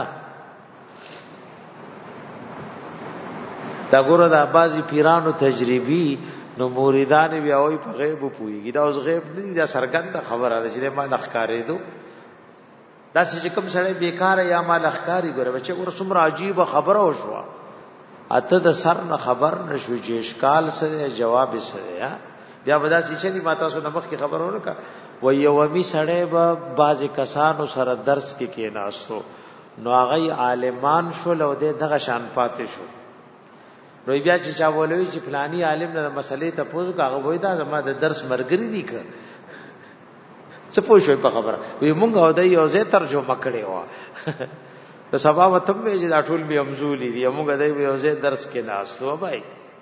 دا ګوره د بازي پیرانو تجربي نو مریدان بیا وای په غیب پويږي. دا اوس غیب نه دا سرګند خبره ده چې ما نخکارې دو دا چې کوم سره بیکار یا ما نخکاری ګوره بچي ګوره څومره عجیب خبره وشوه اته د سر نه خبر نشو چې اشکال سره جواب سره. بیا ودا چې چې ما تاسو نمخ کی خبرونه کا و یومی سړی به باز کسانو سره درس کې کې ناستو نو هغه عالمان شول او دغه شان پاتې شو. نو بیا چې چا ولوي چې فلانی عالم نه مسلې ته پوښتنه کاغه وای دا زما د درس مرګري دي که څه پوښوي په خبره وي مونږ او د یو ځای ترجمه کړي و د سبا وتم چې دا ټول به امزولي دي موږ د یو ځای درس کې ناستو بھائی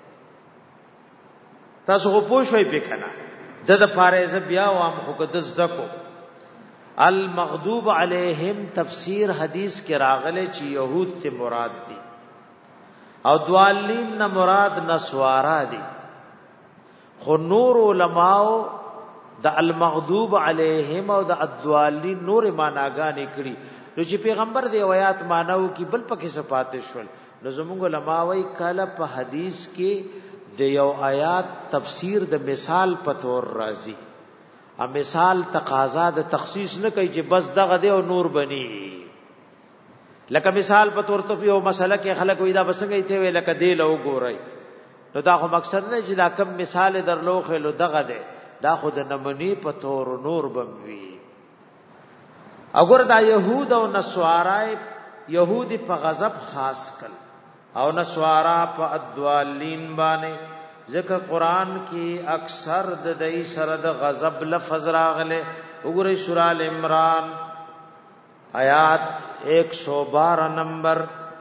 تاسو خو پوښوي په کنه د د فارزه بیا وام خو کدز دکو المغضوب علیہم تفسیر حدیث کې راغله چې يهود ته مراد دي او دوالین نه مراد نسوارا دي. خو نور علماء د المغضوب علیہم او د الضالین نور معناګانې کړي. نو چې پیغمبر دی آیات مانو کې بل پکې صفات شول نو زموږ علماء وايي کله په حدیث کې د یو آیات تفسیر د مثال په تور راځي ا مثال تقاضا د تخصیص نه کوي چې بس دغه دی او نور بني. لکه مثال په تور ته یو مسله کې خلک وې دا بسنګ ایته وې لکه دی له وګورئ نو دا خو مقصد نه چې دا کم مثال درلو خلو دغه دی دا خود نمنی په تور نور بموي. اگر دا يهود او نسوارای يهودي په غضب خاص کړ او نسوارا په ادوالین باندې ځکه قران کې اکثر د دای سره د غضب لفظ راغله. وګورئ سورہ ال عمران آیات ایک سو بارہ نمبر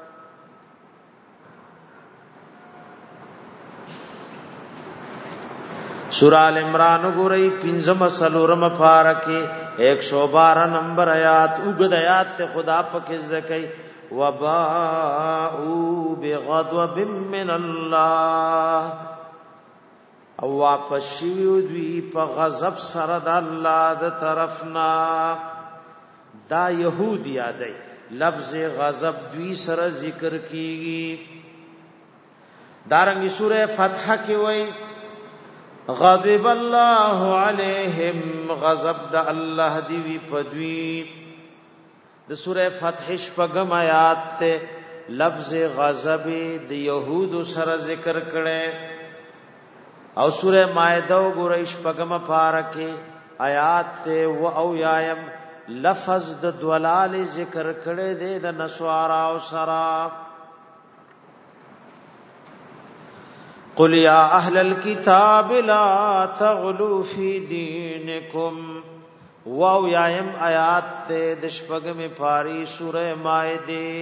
سورہ ال عمران وګورئ پنځم سلورم پارکه ایک سو بارہ نمبر آیات وګد آیات ته خدا په کې ذکر وباءوا بغضب من الله او واپس شیو دوی په غضب سره د الله د طرفنا. دا يهود یادای لفظ غضب دوی سره ذکر کیږي. دارنګ سوره فتح کې وای غضب الله علیہم غضب د الله دی وی پدوی. د سوره فتح شپږم آیات ته لفظ غضب د يهود سره ذکر کړي او سوره مائده وګورئ شپږم پارکه آیات ته و او یایم لفظ د دلال ذکر کړي د نسوارا او سرا. قل یا اهل الكتاب لا تغلوا في دينكم واو یایم آیات ته د شپږم پاری سوره مائده.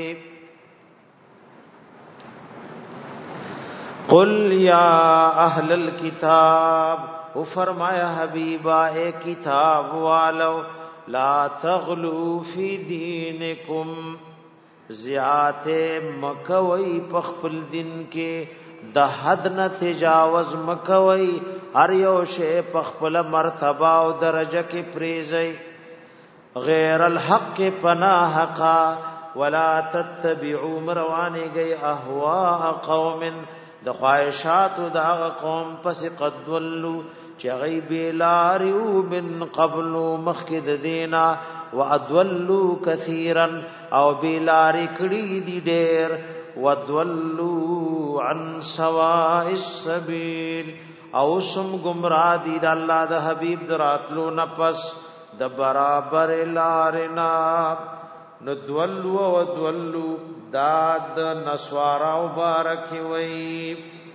قل یا اهل الكتاب او فرمایا حبیبا اے کتاب والو لا تغلوا فی دینکم زیات مکوی پخپل دین کې د حد نه تجاوز مکوي. هر یو شی په خپل مرتبه او درجه کې پریزي غیر الحق پناه حقا ولا تتبعوا مروانه گئی اهواء قوم د خواہشات د هغه قوم پس قد ولوا چې غیب لاریو من قبل مخکد دینا وادولوا كثيرا او بلاری کړي دي ډېر ودولوا عن سواء السبيل او سم گمراه دي د الله د حبيب دراتلو نفس د برابر لارنا ندولوا ودولوا داد نسوارا مبارک وي.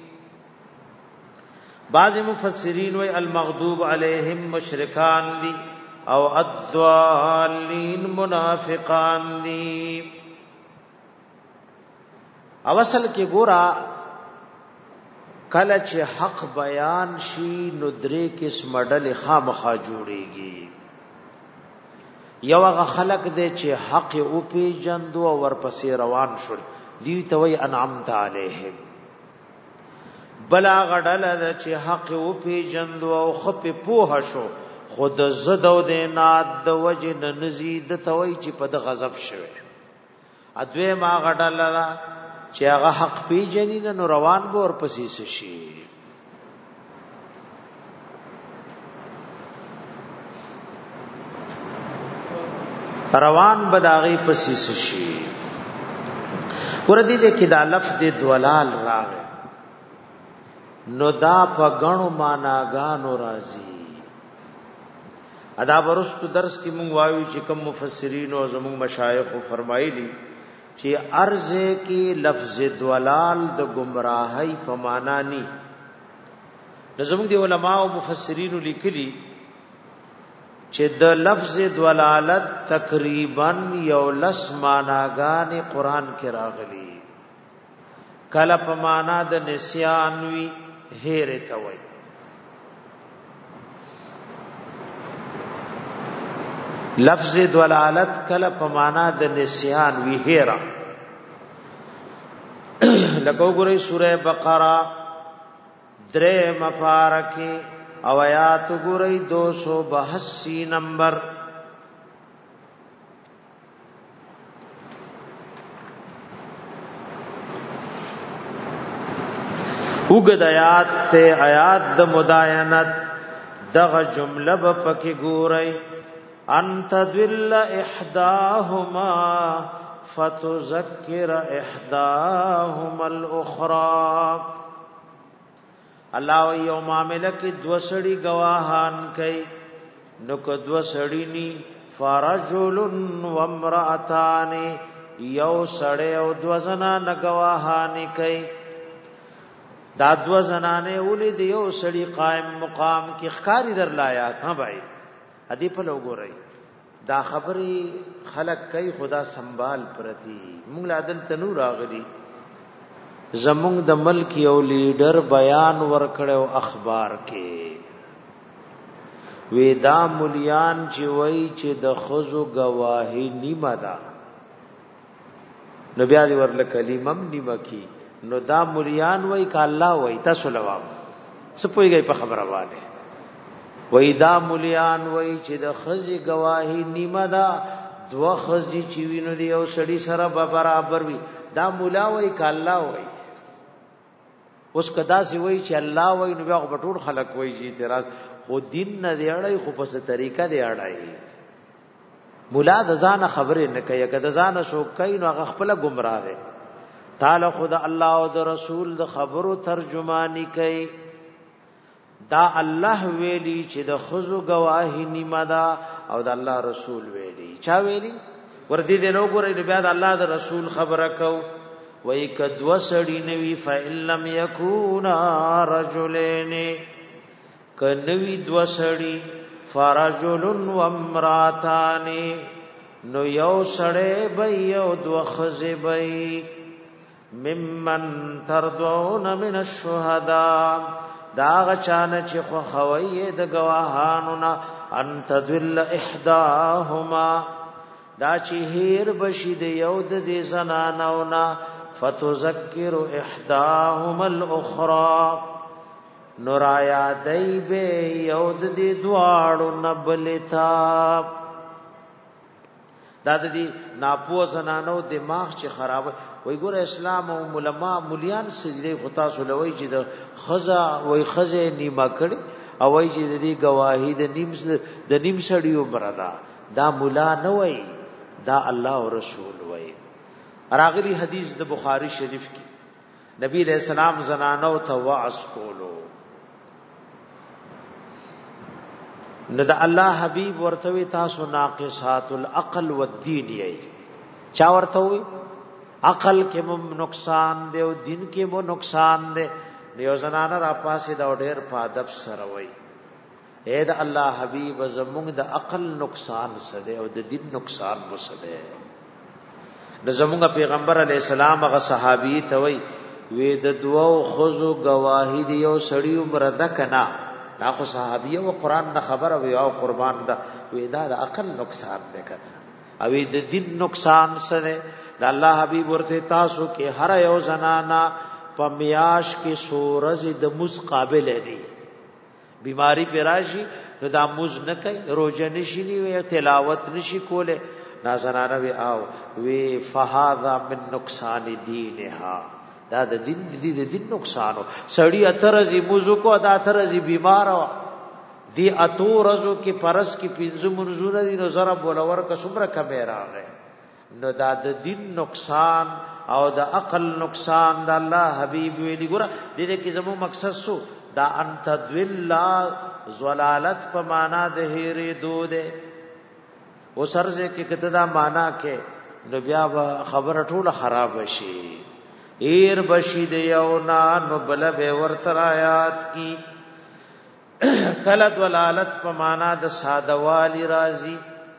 بعض مفسرین وی المغضوب علیہم مشرکان دی او الضالین منافقان دی. او اصل کې ګورا کله چې حق بیان شي نو درې قسم ډلې خامخا جوړيږي. یو هغه خلق دې چې حق او پیجندو او ورپسې روان شول دی ته وی انعمت علیهم. بلا غډل چې حق او پیجندو او خپ پوه شو خود زد او د ناد د وجن نزيد ته وی چې په د غضب شوه. ادوی ما غډل چې هغه حق پیجنین نو روان به ورپسې شي. روان بداغي پسې شي. وردی دې کې دا لفظ دلال راغی نو دا په غنو معناګانو راځي. ادا ورستو درس کې مونږ وایو چې کوم مفسرین او زموږ مشایخ فرمایلی چې ارز کې لفظ دلال د گمراهی په معنا ني. زموږ دی علما او مفسرین لیکلي چې د لفظ دلالت تقریبا یو لس معناګان قران کې راغلي. کله په معنا د نسیان وی هېره ته وای. لفظ دلالت کله په معنا د نسیان وی هېرا. لکه وګورئ سوره بقره درې مفارکه او آیات ګورئ دو سو بہاسی نمبر. وګد آیات ته آیات د مداینت دغه جمله په کې ګورئ انت ذل احداهما فتذكر احداهما الاخرى. الله یو معاملې کې دو سړي گواهان کوي نو کو دو سړي ني فرجل و امراتان یو سړی او دو زنان گواهان کوي. دا دو زنانه ولید یو سړي قائم مقام کې ښکاری در لایات. ها بھائی ادي په لوګورئ دا خبري خلق کوي خدا سنبال پرتی موږ لادل تنور راغلي زمونږ د ملک یو لیډر بیان ورکړو اخبار کې وېدا مليان چې وای چې د خزو گواهی نیمه ده نو بیا دی ورل کلمم نیمه کی نو دا مليان وای ک الله وای تاسو لوام سپويږي په خبره باندې وای دا مليان وای چې د خزي گواهی نیمه دا دو خزي چې وینو دی او سړی سره برابر وي دا مولا وای ک الله وای اوس کدا سی وای چې الله وای نو بیا غټور خلق وای چې اعتراض خو دین نه دی اړای خو په څه طریقه دی اړای مولا د ځان خبرې نه کوي کده ځان شو کوي نو هغه خپل گمراه دی تعالی خدا الله او د رسول د خبرو ترجمانی کوي دا الله ویلی چې د خزو گواهی نیمه دا او د الله رسول ویلی چا ویلی وردی دی نو ګورې بیا د الله د رسول خبره کو وای کدو سړی نوی فإلم یکونا رجلین کنوی دو سړی فرجل و امراتان نو یو سړی به یو دو خزی به ممن ترضون من الشهداء دا غچانه چې خو خوي د گواهانو نا انت ذل احداهما دا چې هیر بشي د یو د دې زنانو نا فتذکر احداهما الاخرى نورایا دای به یو د دې دواړو نبلتا دا د دې ناپوه زنانو دماغ چې خراب وای ګور اسلام او علماء مليان سجدي غتا سولوي چې د خزا وای خزه نیمه کړي او وای چې د دې گواهی د نیم د نیم سړیو بردا دا مولا نه وای دا الله او رسول وای راغلی حدیث د بخاری شریف کې نبی علیہ السلام زنانو ته وعظ کولو نو د الله حبیب ورته تاسو ناقصات العقل والدین یې چا ورته وي عقل کې مم نقصان دی او دین کې مو نقصان دی یو زنانه را پاسې دا ډېر په ادب سره وای اے د الله حبیب زموږ د عقل نقصان سره او د دین نقصان مو سره د زموږ پیغمبر علی السلام هغه صحابي ته وای وې د دوو خزو گواهی دی او سړی عمر دکنا دا خو صحابي او قران نه خبره وي او قربان دا وې دا د عقل نقصان دی کنه او د دین نقصان سره د الله حبیب ورته تاسو کې هر یو زنانا پمیاش کې سورج د مز قابل دی بیماری پیراشي نو دا مز نه کوي روزه نشي نیو تلاوت نشي کوله نا زنانا وی او وی فهذا من نقصان دینها دا د دین د دین, دین نقصانو سړی اترزي موزو کو دا اترزي بیمار وا دی اتورزو کې پرس کې پینځه منزور دي نو زرا بولور کا صبر کمیرا غه نو دا د دین نقصان او د عقل نقصان د الله حبیب ویلی ګره دې کې زمو مقصد سو دا انت ذل زلالت په معنا د هېره دوده و سرزه کې کته دا معنا کې نو بیا خبره ټوله خراب شي ایر بشی دی یو نا نو بل به ورتر آیات کی کلت ولالت په معنا د سادهوالی راضی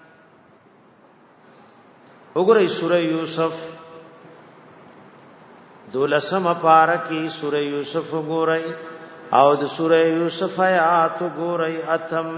وګورئ سوره یوسف دولسم پارکی سوره یوسف وګورئ او د سوره یوسف آیات وګورئ اتم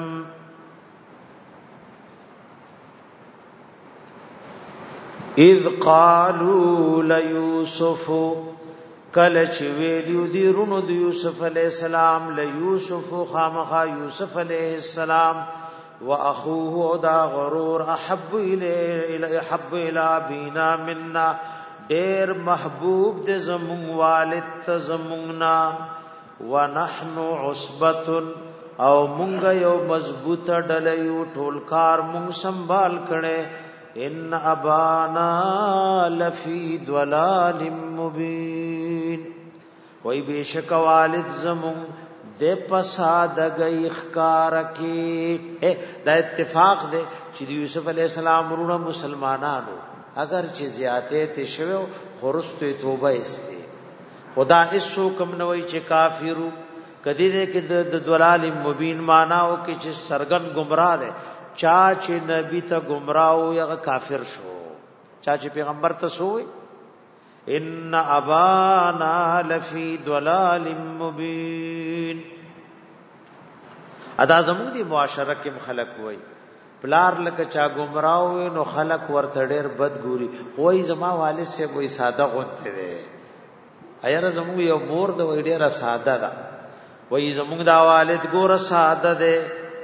اذ قالوا ليوسف کله چې ویلو دی رونو د یوسف علی السلام له یوسف خامخا یوسف علیہ السلام واخوه دا غرور احب الی احب الی بینا منا ډیر محبوب د زمون والد زموننا ونحن عصبه او مونږ یو مضبوطه ډله یو ټول کار مونږ سنبال کړي ان ابانا لفی ضلال مبین وای بیشک والد زمون د پساد گئی خکار کی دا اتفاق دے چې یوسف علی السلام ورونه مسلمانانو اگر چې زیاته ته شوو خرسته توبه استه خدا اسو کم نوې چې کافرو کدی دې کې د ضلال مبین معنا او کې چې سرګن گمراه ده چا چې نبی ته گمراه او یا کافر شو چا چې پیغمبر ته سوې ان ابانا لفی ضلال مبین ادا زموږ دی معاشره کې مخلق وای پلار لکه چا گمراو نو خلق ورته ډېر بد ګوري وای زما والد سے وای ساده غونته دی ایر زمو یو مور د وای ډېر ساده ده وای زمو دا والد ګور ساده دی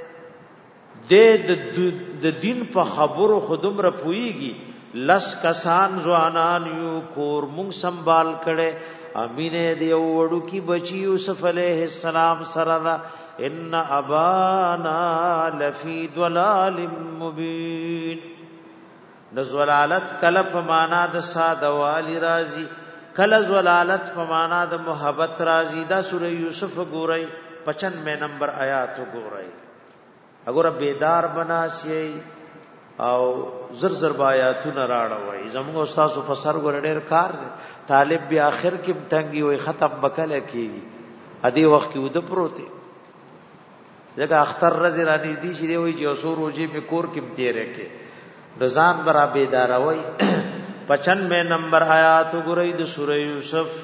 د د دین په خبرو خودم را پويږي لس کسان ځوانان یو کور مونږ سنبال کړي امینه دی وړو کی بچی یوسف علیہ السلام سره ان ابانا لفی ضلال مبین نزلالت کله په معنا د ساده والی راضی کله زلالت په معنا د محبت راضی دا سوره یوسف ګورئ پچانوے نمبر آیات ګورئ اگر بیدار بناسی او زر زر آیاتونه راړوي زموږ استاد په سر ګور ډېر کار دی طالب بیا اخر کې تنګي وي ختم بکله کیږي ادي وخت کې ود پروتي ځکه اختر رز رانی دي چې وي چې اوسو روزي په کور کې تیرې کې رضان برا بیدار وي پچانوے نمبر آیات ګورئ د سوره یوسف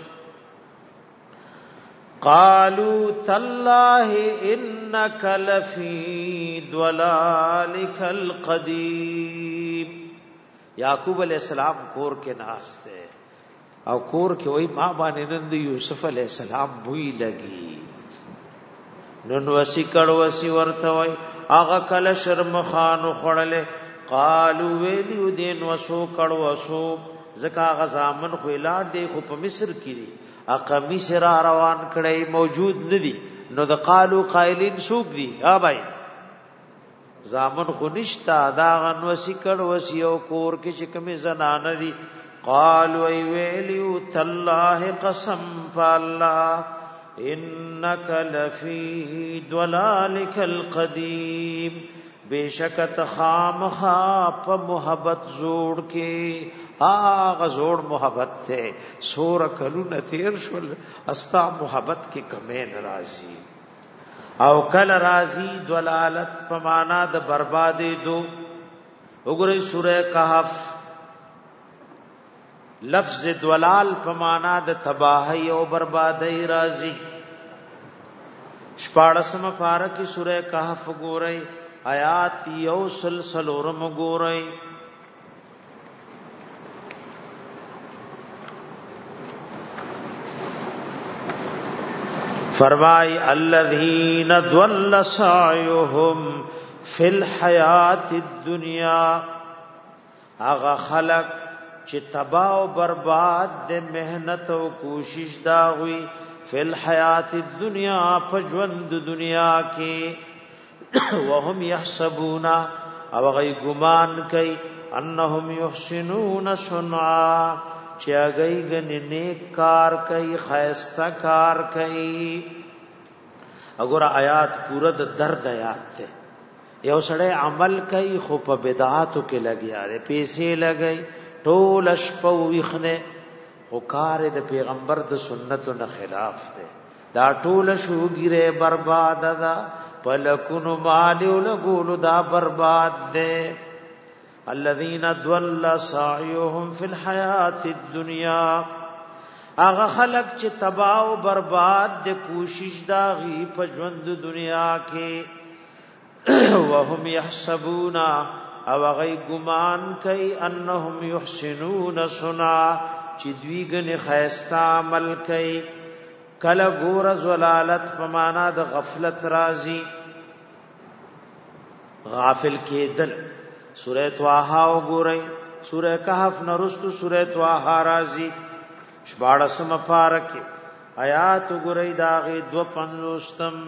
قالوا تالله انك لفي ضلالك القديم یعقوب علیہ السلام کور کې ناشته او کور کې وای ما باندې نن د یوسف علیہ السلام بوئی لګي نن وسی کړه وسی ورته وای هغه کله شرم خانو خړلې قالوا ویلو دین وسو کړه وسو زکا غزامن خو لاړ دی خو په مصر کې دی اقمی سرا روان کړي موجود ندي نو د قالو قائلین سوق دي ها بھائی زامن خو نشتا دا غن وسی کړه وسی او کور کې چې کومه زنانه دي قالوا ای ویلو تالله قسم فالله انك لفي ضلالك القديم بیشکت خامخا په محبت زوړ کې آغا زوړ محبت ته سور کلو نتیر شول استا محبت کې کمه ناراضي او کل راضی دلالت په معنا د بربادې دو وګورئ سوره کهف لفظ دلال په معنا د تباہی او بربادی راضی شپاړسم پارکی سوره کهف ګورئ آیات یو سلسلورم ګورئ فرمائی الذین ضل سعیهم فی الحیات الدنیا اغا خلق چې تباہ او برباد د مهنت او کوشش دا ہوئی فی الحیات الدنیا پجوند دنیا کې وهم یحسبون او غی گمان کوي انهم یحسنون صنعا چې هغه غنی نیک کار کوي خیستا کار کوي وګوره آیات پورا د درد آیات ته یو سړی عمل کوي خو په بدعاتو کې لګیا دی پیسې لګي ټول شپه ویخنه او کار د پیغمبر د سنتو نه خلاف دی دا ټول شوګیره برباد ده پلکونو مال ولګول دا برباد ده الذين ضل سعيهم في الحياه الدنيا اغه خلق چې تباہ او برباد د کوشش دا غي په ژوند دنیا کې وهم يحسبون او غي ګمان کوي انهم يحسنون صنعا چې دوی ګنه خيستا عمل کوي کله ګور زلالت په معنا د غفلت راضي غافل کېدل سورہ طه وګورئ سورہ کهف نرستو سورہ طه راضي شپاړسم پارک آیات وګورئ داغه دو پنځوستم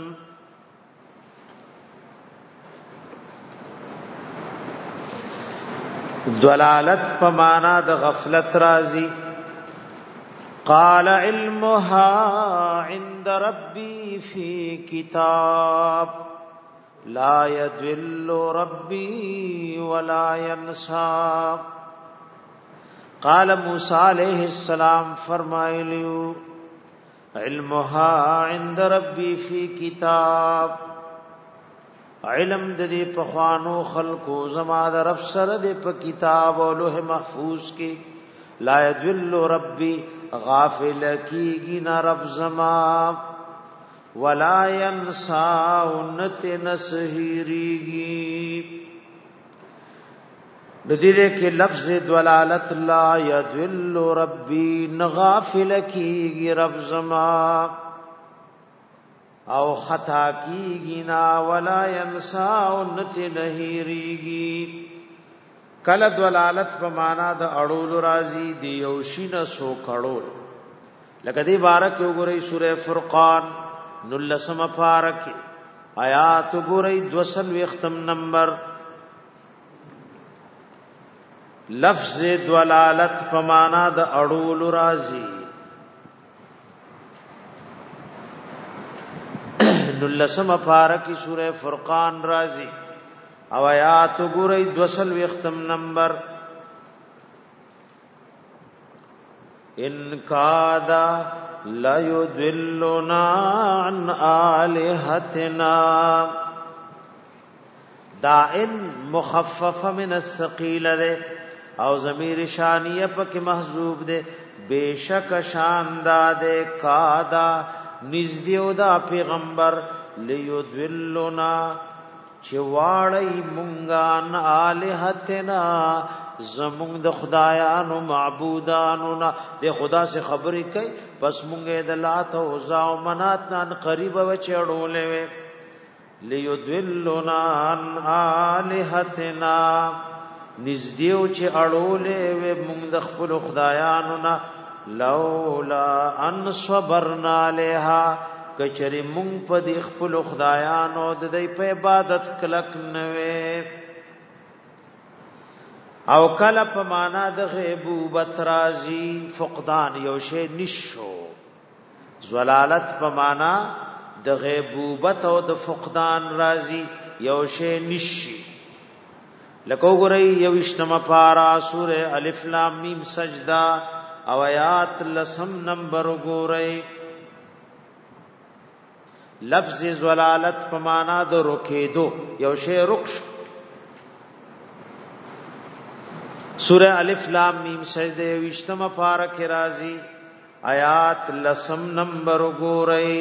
دلالت په معنا د غفلت راضي قال علمها عند ربي في كتاب لا يضل ربي ولا ينسى قال موسی علیہ السلام فرمایلیو علمها عند ربي في كتاب علم د دې په خوانو خلقو زما د رب سره د په کتاب او لوح محفوظ کې لا يضل ربي غافل کیږي نه رب زما ولا ينسى انت نسهيريږي ندیره کې لفظ دلالت لا یذل ربی نغافل کیږي رب زما او خطا کیږي نا ولا ينسى انت نهریږي کله دلالت په معنا د اړول راضی دی یوشینه سو کړول لکه دی بارک وګورئ سوره فرقان نلسم پارک آیات وګورئ دوسل وختم نمبر لفظ دلالت په معنا د اړول راضی نلسم پارکی سورہ فرقان راضی او آیات گورئی دوسل وختم نمبر ان کادا لا یذلنا عن الہتنا دا ان مخفف من الثقيل ده او ضمیر شانیه پک محذوب ده بیشک شان ده کادا نزدیو دا پیغمبر لیدولنا چواړی مونږان الہتنا زمونږ د خدایانو معبودانو نه د خدا سے خبرې کوي پس مونږه د لات او عزا او منات نن قریب و چړولې وي لیدولنا عن الہتنا نزدیو چې اړولې وي مونږ د خپل خدایانو نه لولا ان صبرنا عليها کچری مونږ په دې خپل خدایانو د دې په عبادت کلک نوې او کله په معنا د غیبوبت راضی فقدان یو شی نشو زلالت په معنا د غیبوبت او د فقدان راضی یو شی نشي لکه وګورئ یو اشتمه پارا سوره الف لام میم سجدا او آیات لسم نمبر گورئی لفظ زلالت په معنا د رکیدو یو شی رکش سورہ الف لام میم سجدہ وشتم پارک راضی آیات لسم نمبر گورئی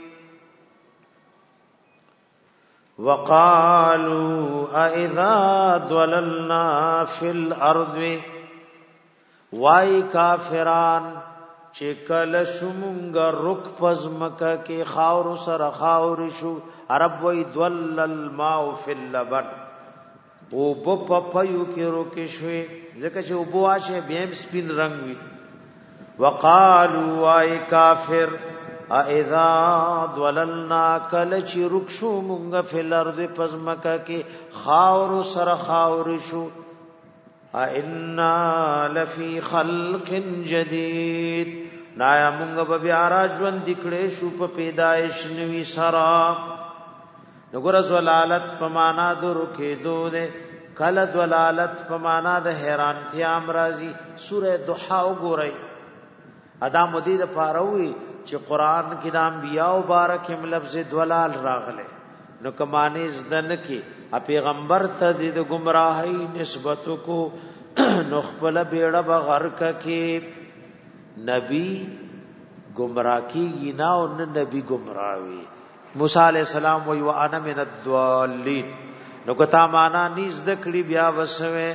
وقالوا اذا ضللنا في الارض وای کافران چې کله شومنګ رک پزمکه کې خاور سره خاور شو عرب وای دول الماء فی اللبن او په پپیو کې روکې شوې ځکه چې وبو واشه بیم سپین رنگ وی وقالوا وای کافر اذا ضللنا کله چې رک شومنګ فی الارض پزمکه کې خاور سره خاور شو ائنا لفی خلق جدید نایا مونږ به بیا راځوند دکړې شو په پیدایش نوې سرا نګور زلالت په معنا د رکیدو ده کله دلالت په معنا د حیرانتیا امراضی سوره ضحا وګورئ ادا مدید پاروي چې قران کې د انبیاء مبارک لفظ دلال راغله نو کمانه زدن کې پیغمبر ته د گمراهی نسبت کو نو خپل بیړه بغرق کې نبی گمراه کی نه او نبی گمراوي موسی علیہ السلام وی وانا من الضالین نو کتا معنا نیز د کړي بیا وسوي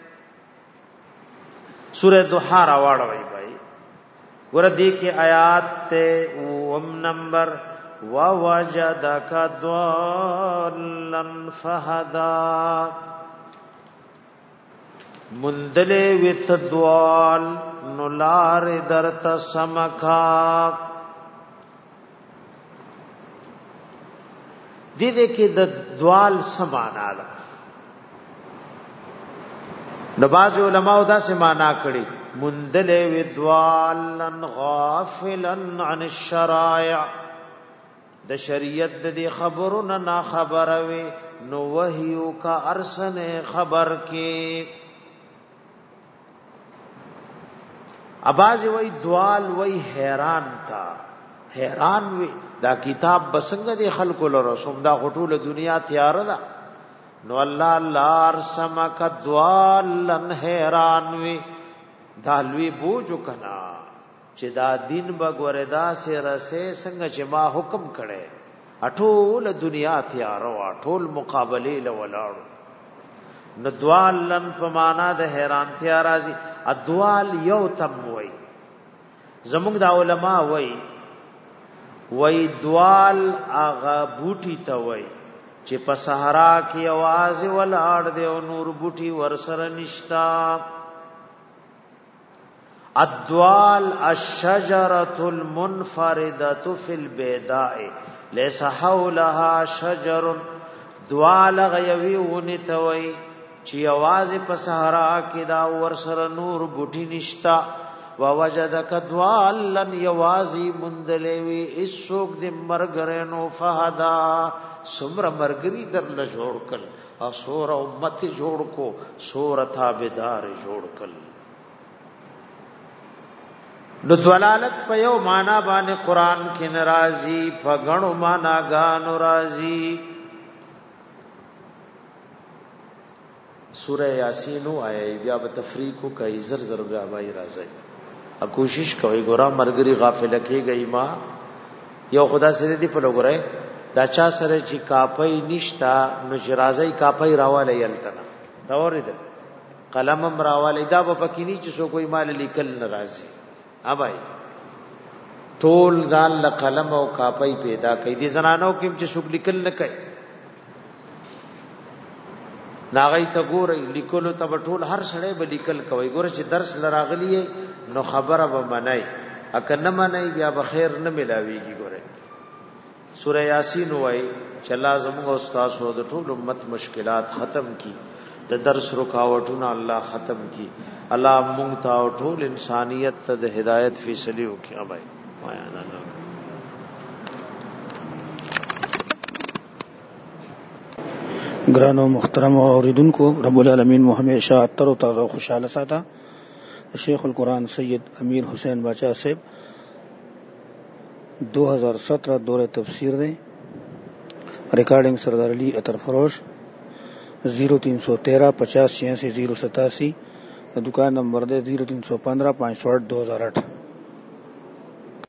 سورہ ضحا راوړوي بھائی ور دې کې آیات ته اوم نمبر ووجدك ضالا فهدى مندلے وت دوال نلار درت سمکا دې دې کې د دوال سمانا ده نباز علماء دا سمانا کړي مندلے وت دوالن غافلا عن الشرائع د شریعت د خبرونو نا خبر وي نو وحیو کا ارسن خبر کې اباز وی دوال وی حیران تا حیران وی دا کتاب بسنګ دی خلق له رسوم دا غټول دنیا تیار ده نو الله لار سمک دوالن حیران وی دالوی بوجو کنا چې دا دین بګوردا سه رسې څنګه چې ما حکم کړي اټول دنیا تیار او اټول مقابله له ولاړ نو دوالن په معنا د حیرانتیا راځي. ادوال یو تم وای زموږ د علماء وای وای دوال اغه بوټی ته وای چې په صحرا کې आवाज ولاړ دی او نور بوټي ورسره نشتا. الدوال الشجرة المنفردة في البيداء ليس حولها شجر. دوال غیوی ونتوي چې आवाज په صحرا کې دا ورسره نور بوټي نشتا. ووجدك دوالا يوازي مندلوي اسوک د مرګرنو فهدا سمر مرګري در ل جوړ کل او سور امت جوړ کو سور تابعدار جوړ کل. نو دلالت په یو معنا باندې قران کې ناراضي په غنو معنا غانو راضي. سورہ یاسین آیا بیا په تفریق کوي زر زر بیا وای راځي. ا کوشش کوي ګورا مرګري غافل کېږي ما یو خدا سره دی په لګره دا چا سره چې کاپي نشتا نو شرازي کاپي راواله یلتنه دا ورید قلم راواله دا په پکینی چې سو کوئی مال لیکل ناراضي. ابای ټول ځان له قلم او کاپي پیدا کوي دي زنانو کې چې سو لیکل نه کوي ناغی ته ګورې لیکلو ته ټول هر سړی به لیکل کوي. ګوره چې درس لراغلی نو خبره به منای اکه نه منای بیا به خیر نه ملاويږي. ګوره سورہ یاسین وای چې لازم او استاد او د ټول امت مشکلات ختم کی د درس رکاوټونه الله ختم کی. الله مونږ ته او ټول انسانیت ته د هدایت فیصله وکړي. ابای وایا نه گرانو محترم اوریدونکو رب العالمین مو همیشه تر او تازه خوشاله ساته. شیخ القرآن سید امیر حسین باچا صاحب دو ہزار سترہ دورہ تفسیر دیں. ریکارڈنگ سردار علی عطر فروش زیرو تین سو تیرہ پچاس چھیاسی زیرو ستاسی. دکان نمبر دے زیرو تین سو پندرہ پانچ سو آٹھ دو ہزار آٹھ.